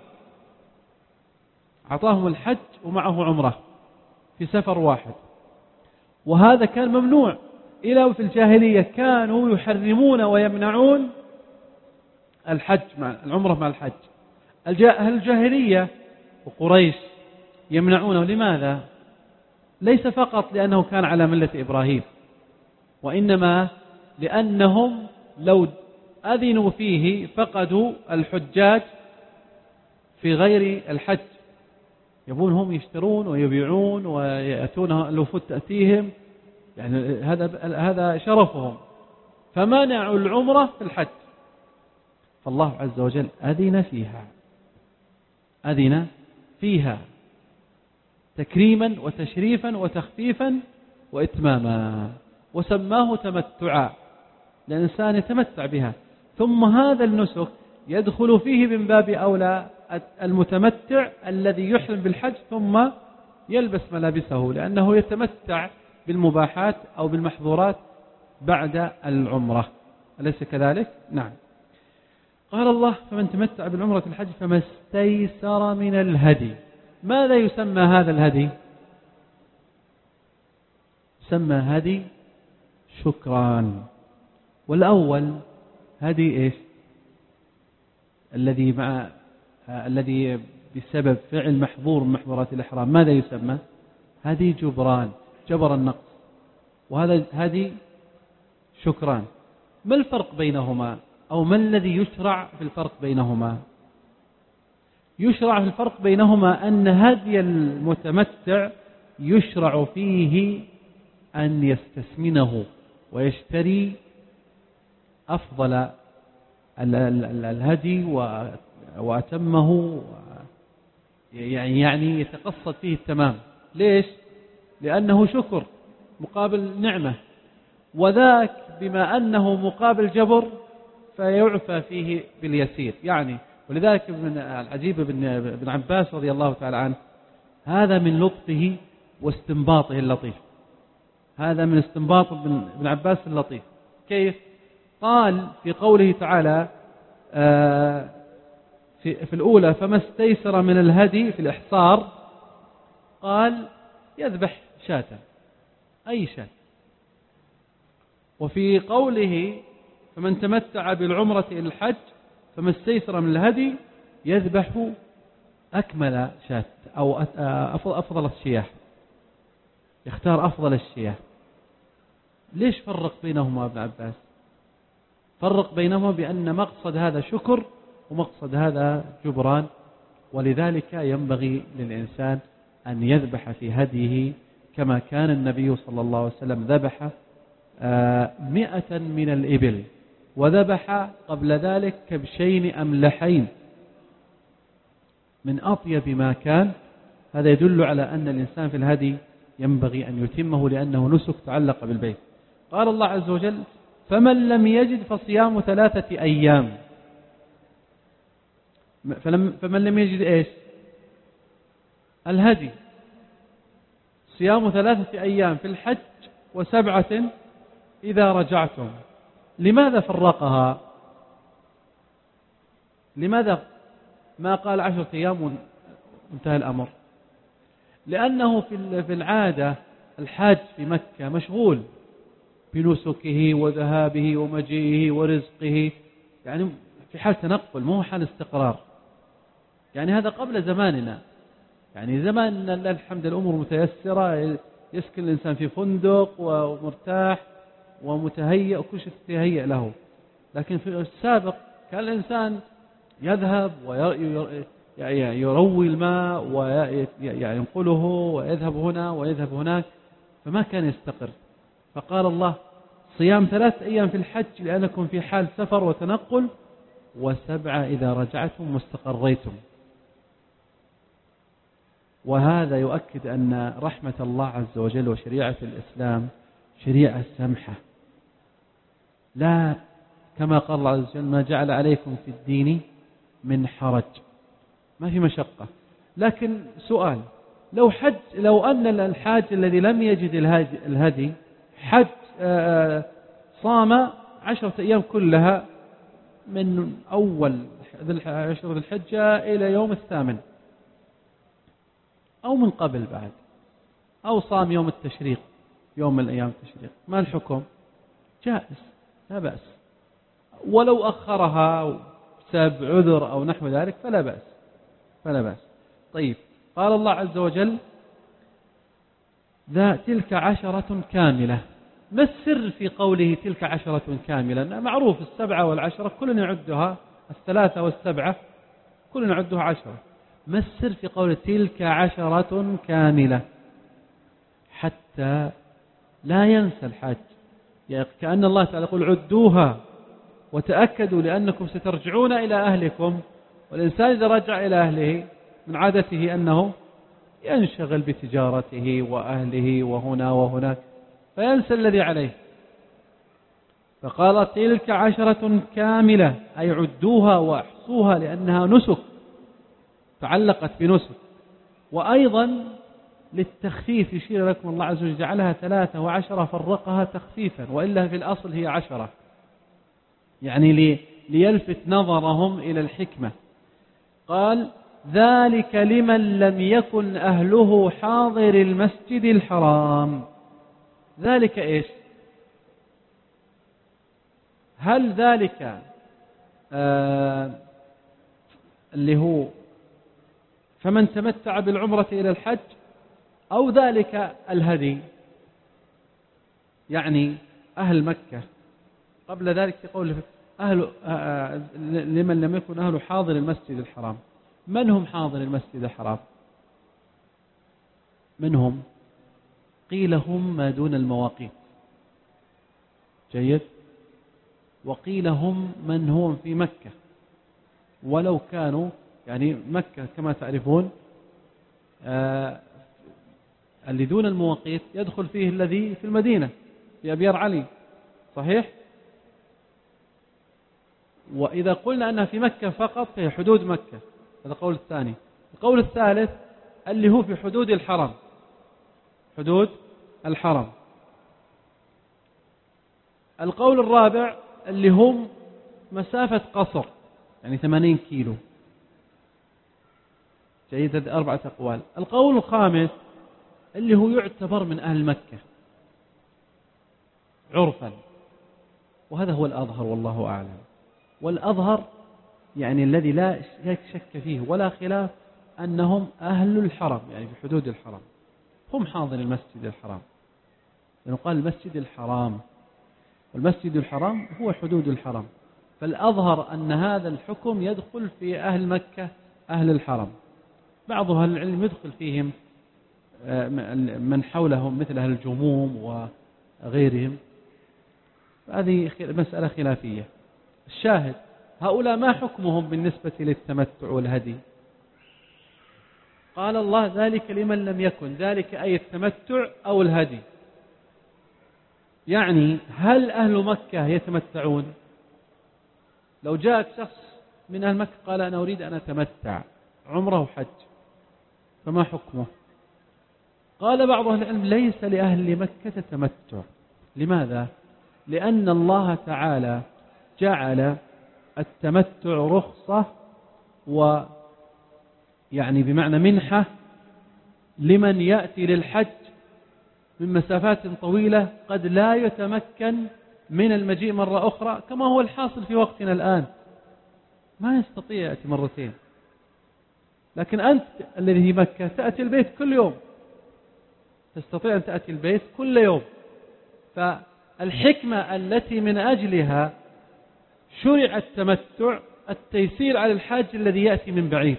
أعطاهم الحج ومعه عمرة في سفر واحد، وهذا كان ممنوع. إلى في الجاهلية كانوا يحرمون ويمنعون الحج مع العمرة مع الحج. أهل الجاهلية وقريش يمنعونه، لماذا؟ ليس فقط لأنه كان على ملة إبراهيم، وإنما لأنهم لو أذنوا فيه فقدوا الحجاج في غير الحج، يبون هم يشترون ويبيعون ويأتون الوفود تأتيهم، يعني هذا هذا شرفهم، فمنعوا العمرة في الحج، فالله عز وجل أذن فيها. أذن فيها تكريما وتشريفا وتخفيفا وإتماما، وسماه تمتعا، لأن الإنسان يتمتع بها. ثم هذا النسك يدخل فيه من باب أولى المتمتع الذي يحرم بالحج ثم يلبس ملابسه، لأنه يتمتع بالمباحات أو بالمحظورات بعد العمرة، أليس كذلك؟ نعم. قال الله: فمن تمتع بالعمرة الحج فما استيسر من الهدي. ماذا يسمى هذا الهدي؟ يسمى هدي شكران. والأول هدي إيش؟ الذي مع آه الذي بسبب فعل محظور من محظورات الإحرام، ماذا يسمى؟ هدي جبران، جبر النقص. وهذا هدي شكران. ما الفرق بينهما، أو ما الذي يشرع في الفرق بينهما؟ يشرع في الفرق بينهما أن هدي المتمتع يشرع فيه أن يستثمنه ويشتري أفضل الهدي وأتمه، يعني يتقصد فيه التمام. ليش؟ لأنه شكر مقابل نعمة، وذاك بما أنه مقابل جبر فيعفى فيه باليسير. يعني ولذلك ابن العجيب بن عباس رضي الله تعالى عنه، هذا من لطفه واستنباطه اللطيف، هذا من استنباط ابن عباس اللطيف. كيف؟ قال في قوله تعالى في, في الأولى: فما استيسر من الهدي في الإحصار، قال يذبح شاة، أي شاة. وفي قوله: فمن تمتع بالعمرة إلى الحج فما استيسر من الهدي، يذبح أكمل شاة أو أفضل الشياح، يختار أفضل الشياح. ليش فرق بينهما ابن عباس؟ فرق بينهما بأن مقصد هذا شكر ومقصد هذا جبران، ولذلك ينبغي للإنسان أن يذبح في هديه كما كان النبي صلى الله عليه وسلم ذبح مئة من الإبل، وذبح قبل ذلك كبشين أملحين من أطيب ما كان. هذا يدل على أن الإنسان في الهدي ينبغي أن يتمه، لأنه نسك تعلق بالبيت. قال الله عز وجل: فمن لم يجد فصيام ثلاثة أيام. فمن لم يجد إيش؟ الهدي. صيام ثلاثة أيام في الحج وسبعة إذا رجعتم. لماذا فرقها؟ لماذا ما قال عشرة أيام وانتهى الأمر؟ لأنه في العادة الحاج في مكة مشغول بنسكه وذهابه ومجيئه ورزقه، يعني في حال تنقل، مو حال استقرار. يعني هذا قبل زماننا، يعني زماننا لله الحمد الأمور متيسرة، يسكن الإنسان في فندق ومرتاح ومتهيئ وكل شيء تهيئ له. لكن في السابق كان الإنسان يذهب ويروي الماء وينقله ويذهب هنا ويذهب هناك، فما كان يستقر. فقال الله: صيام ثلاث أيام في الحج لأنكم في حال سفر وتنقل، وسبعة إذا رجعتم واستقريتم. وهذا يؤكد أن رحمة الله عز وجل وشريعة الإسلام شريعة سمحة، لا كما قال الله عز وجل: ما جعل عليكم في الدين من حرج، ما في مشقة. لكن سؤال: لو حج لو أن الحاج الذي لم يجد الهدي حج صام عشرة أيام كلها من أول عشر ذي الحجة إلى يوم الثامن أو من قبل بعد، أو صام يوم التشريق، يوم من أيام التشريق، ما الحكم؟ جائز، لا بأس. ولو أخرها بسبب عذر أو نحو ذلك فلا بأس، فلا بأس. طيب، قال الله عز وجل: ذا تلك عشرة كاملة. ما السر في قوله تلك عشرة كاملة؟ معروف السبعة والعشرة كل يعدها، الثلاثة والسبعة كل يعدها عشرة. ما السر في قوله تلك عشرة كاملة؟ حتى لا ينسى الحاج، يعني كأن الله تعالى يقول: عدوها وتأكدوا لأنكم سترجعون إلى أهلكم. والإنسان إذا رجع إلى أهله من عادته أنه ينشغل بتجارته وأهله وهنا وهناك فينسى الذي عليه. فقال تلك عشرة كاملة أي عدوها وأحصوها لأنها نسك، تعلقت بنسك. وأيضا للتخفيف يشير لكم الله عز وجل جعلها ثلاثة وعشرة فرقها تخفيفا، وإلا في الأصل هي عشرة، يعني لي ليلفت نظرهم إلى الحكمة. قال ذلك لمن لم يكن أهله حاضر المسجد الحرام. ذلك إيش؟ هل ذلك آه اللي هو فمن تمتع بالعمرة إلى الحج، أو ذلك الهدي؟ يعني أهل مكة قبل ذلك يقول أهل آه لمن لم يكن أهله حاضر المسجد الحرام. من هم حاضر المسجد الحرام؟ من هم؟ قيل هم ما دون المواقيت، جيد، وقيل هم من هم في مكة ولو كانوا، يعني مكة كما تعرفون آه اللي دون المواقيت يدخل فيه الذي في المدينة في أبيار علي، صحيح؟ وإذا قلنا أنها في مكة فقط هي حدود مكة، هذا القول الثاني. القول الثالث اللي هو في حدود الحرم، حدود الحرم. القول الرابع اللي هم مسافة قصر، يعني ثمانين كيلو، جيد، هذه أربعة أقوال. القول الخامس اللي هو يعتبر من أهل مكة عرفا، وهذا هو الأظهر والله أعلم. والأظهر يعني الذي لا شك فيه ولا خلاف أنهم أهل الحرم، يعني في حدود الحرم، هم حاضر المسجد الحرام، لأنه قال المسجد الحرام، والمسجد الحرام هو حدود الحرم. فالأظهر أن هذا الحكم يدخل في أهل مكة أهل الحرم. بعض أهل العلم يدخل فيهم من حولهم مثل أهل الجموم وغيرهم، هذه مسألة خلافية. الشاهد هؤلاء ما حكمهم بالنسبة للتمتع والهدي؟ قال الله ذلك لمن لم يكن، ذلك أي التمتع أو الهدي. يعني هل أهل مكة يتمتعون؟ لو جاءك شخص من أهل مكة قال أنا أريد أن أتمتع عمره وحج، فما حكمه؟ قال بعض أهل العلم ليس لأهل مكة تمتع. لماذا؟ لأن الله تعالى جعل التمتع رخصة، ويعني بمعنى منحة لمن يأتي للحج من مسافات طويلة قد لا يتمكن من المجيء مرة أخرى، كما هو الحاصل في وقتنا الآن، ما يستطيع يأتي مرتين. لكن أنت الذي في مكة تأتي البيت كل يوم، تستطيع أن تأتي البيت كل يوم. فالحكمة التي من أجلها شرع التمتع التيسير على الحاج الذي يأتي من بعيد،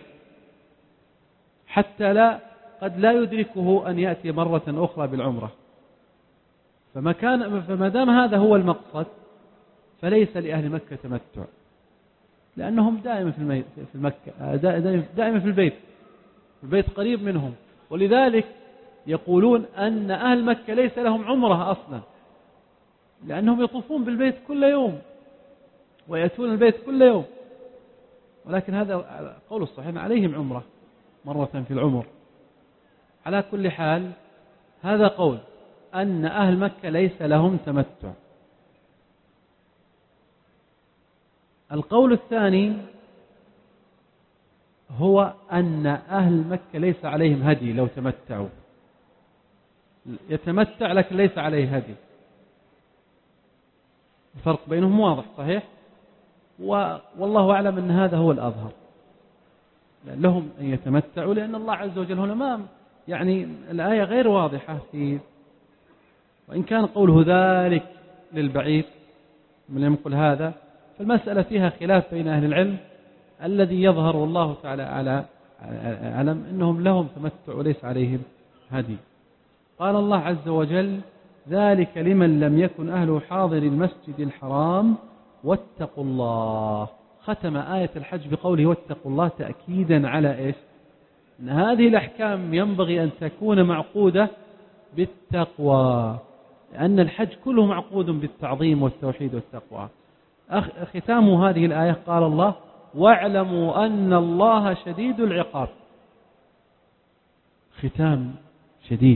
حتى لا قد لا يدركه أن يأتي مرة أخرى بالعمرة. فما كان فما دام هذا هو المقصد فليس لأهل مكة تمتع، لأنهم دائما في في مكة، دائما في البيت، البيت قريب منهم. ولذلك يقولون أن أهل مكة ليس لهم عمرة أصلا، لأنهم يطوفون بالبيت كل يوم ويأتون البيت كل يوم. ولكن هذا قول الصحيح عليهم عمرة مرة في العمر. على كل حال هذا قول أن أهل مكة ليس لهم تمتع. القول الثاني هو أن أهل مكة ليس عليهم هدي لو تمتعوا، يتمتع لكن ليس عليه هدي. الفرق بينهم واضح، صحيح؟ والله أعلم أن هذا هو الأظهر، لهم أن يتمتعوا، لأن الله عز وجل هنا ما يعني الآية غير واضحة في، وإن كان قوله ذلك للبعيد من ينقل هذا، فالمسألة فيها خلاف بين أهل العلم. الذي يظهر والله تعالى على علم أنهم لهم تمتع وليس عليهم هدي. قال الله عز وجل ذلك لمن لم يكن أهله حاضر المسجد الحرام واتقوا الله. ختم آية الحج بقوله واتقوا الله تأكيدا على إيش؟ أن هذه الأحكام ينبغي أن تكون معقودة بالتقوى، لأن الحج كله معقود بالتعظيم والتوحيد والتقوى. ختام هذه الآية قال الله: واعلموا أن الله شديد العقاب. ختام شديد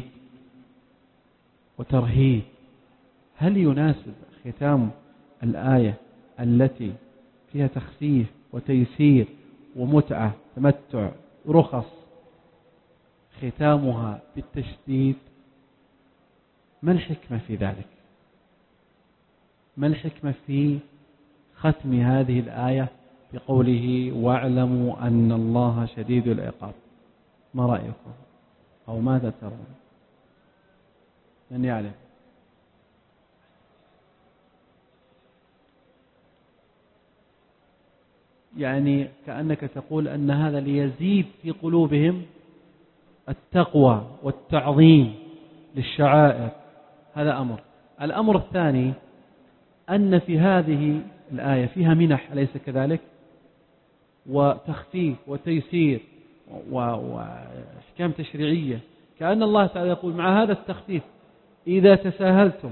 وترهيب. هل يناسب ختام الآية التي فيها تخفيف وتيسير ومتعة تمتع رخص ختامها بالتشديد؟ ما الحكمة في ذلك؟ ما الحكمة في ختم هذه الآية بقوله واعلموا أن الله شديد العقاب؟ ما رأيكم أو ماذا ترون؟ من يعلم؟ يعني كأنك تقول أن هذا ليزيد في قلوبهم التقوى والتعظيم للشعائر. هذا أمر. الأمر الثاني أن في هذه الآية فيها منح، أليس كذلك؟ وتخفيف وتيسير وأحكام تشريعية، كأن الله تعالى يقول مع هذا التخفيف: إذا تساهلتم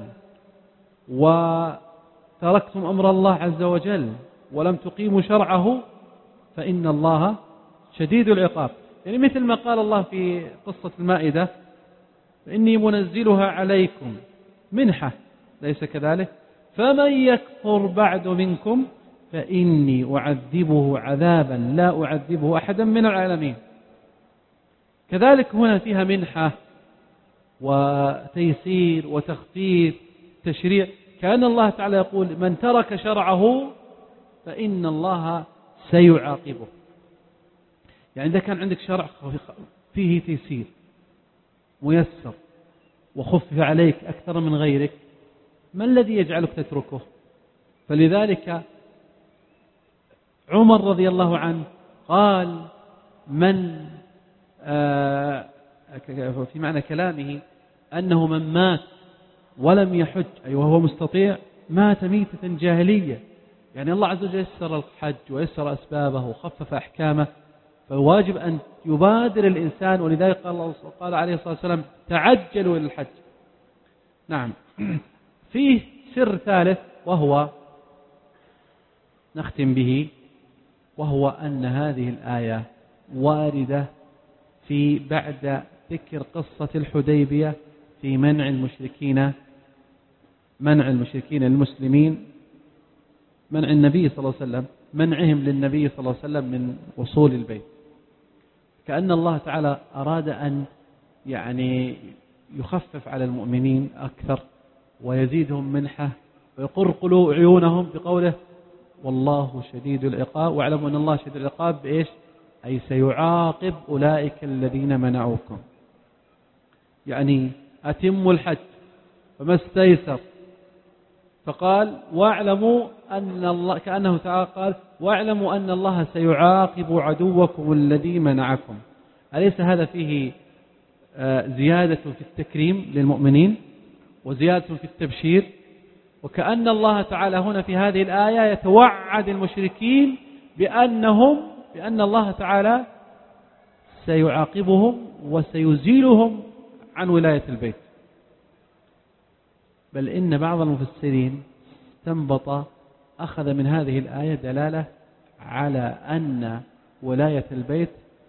وتركتم أمر الله عز وجل ولم تقيموا شرعه فإن الله شديد العقاب. يعني مثل ما قال الله في قصة المائدة: إني منزلها عليكم منحة، ليس كذلك؟ فمن يكفر بعد منكم فإني أعذبه عذابا لا أعذبه أحدا من العالمين. كذلك هنا فيها منحة وتيسير وتخفيف تشريع، كأن الله تعالى يقول: من ترك شرعه فإن الله سيعاقبه. يعني إذا كان عندك شرع فيه تيسير ميسر وخفف عليك أكثر من غيرك، ما الذي يجعلك تتركه؟ فلذلك عمر رضي الله عنه قال: من آه في معنى كلامه أنه من مات ولم يحج أي وهو مستطيع مات ميتة جاهلية. يعني الله عز وجل يسر الحج ويسر أسبابه وخفف أحكامه، فالواجب أن يبادر الإنسان. ولذلك قال, قال عليه الصلاة والسلام: تعجلوا إلى الحج. نعم. فيه سر ثالث وهو نختم به، وهو أن هذه الآية واردة في بعد ذكر قصة الحديبية في منع المشركين منع المشركين المسلمين منع النبي صلى الله عليه وسلم منعهم للنبي صلى الله عليه وسلم من وصول البيت. كأن الله تعالى أراد أن يعني يخفف على المؤمنين أكثر ويزيدهم منحة ويقر قلوب عيونهم بقوله: والله شديد العقاب، واعلموا أن الله شديد العقاب بإيش؟ أي سيعاقب أولئك الذين منعوكم. يعني أتموا الحج فما استيسر. فقال: واعلموا أن الله، كأنه تعالى قال: واعلموا أن الله سيعاقب عدوكم الذي منعكم. أليس هذا فيه زيادة في التكريم للمؤمنين وزيادة في التبشير؟ وكأن الله تعالى هنا في هذه الآية يتوعد المشركين بأنهم بأن الله تعالى سيعاقبهم وسيزيلهم عن ولاية البيت. بل إن بعض المفسرين استنبط أخذ من هذه الآية دلالة على أن ولاية البيت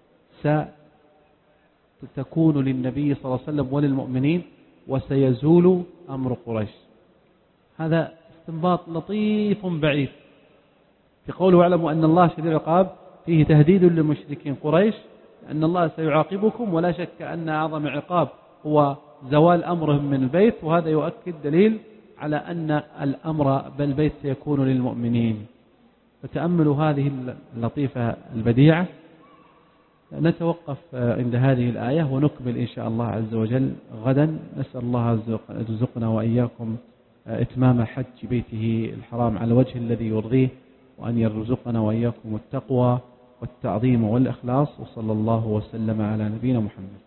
ستكون للنبي صلى الله عليه وسلم وللمؤمنين وسيزول أمر قريش. هذا استنباط لطيف بعيد في قوله: واعلموا أن الله شديد العقاب، فيه تهديد للمشركين قريش أن الله سيعاقبكم، ولا شك أن أعظم عقاب هو زوال أمرهم من البيت، وهذا يؤكد دليل على أن الأمر بالبيت سيكون للمؤمنين. فتأملوا هذه اللطيفة البديعة. نتوقف عند هذه الآية ونكمل إن شاء الله عز وجل غدا. نسأل الله أن يرزقنا وإياكم إتمام حج بيته الحرام على الوجه الذي يرضيه، وأن يرزقنا وإياكم التقوى والتعظيم والإخلاص. وصلى الله وسلم على نبينا محمد.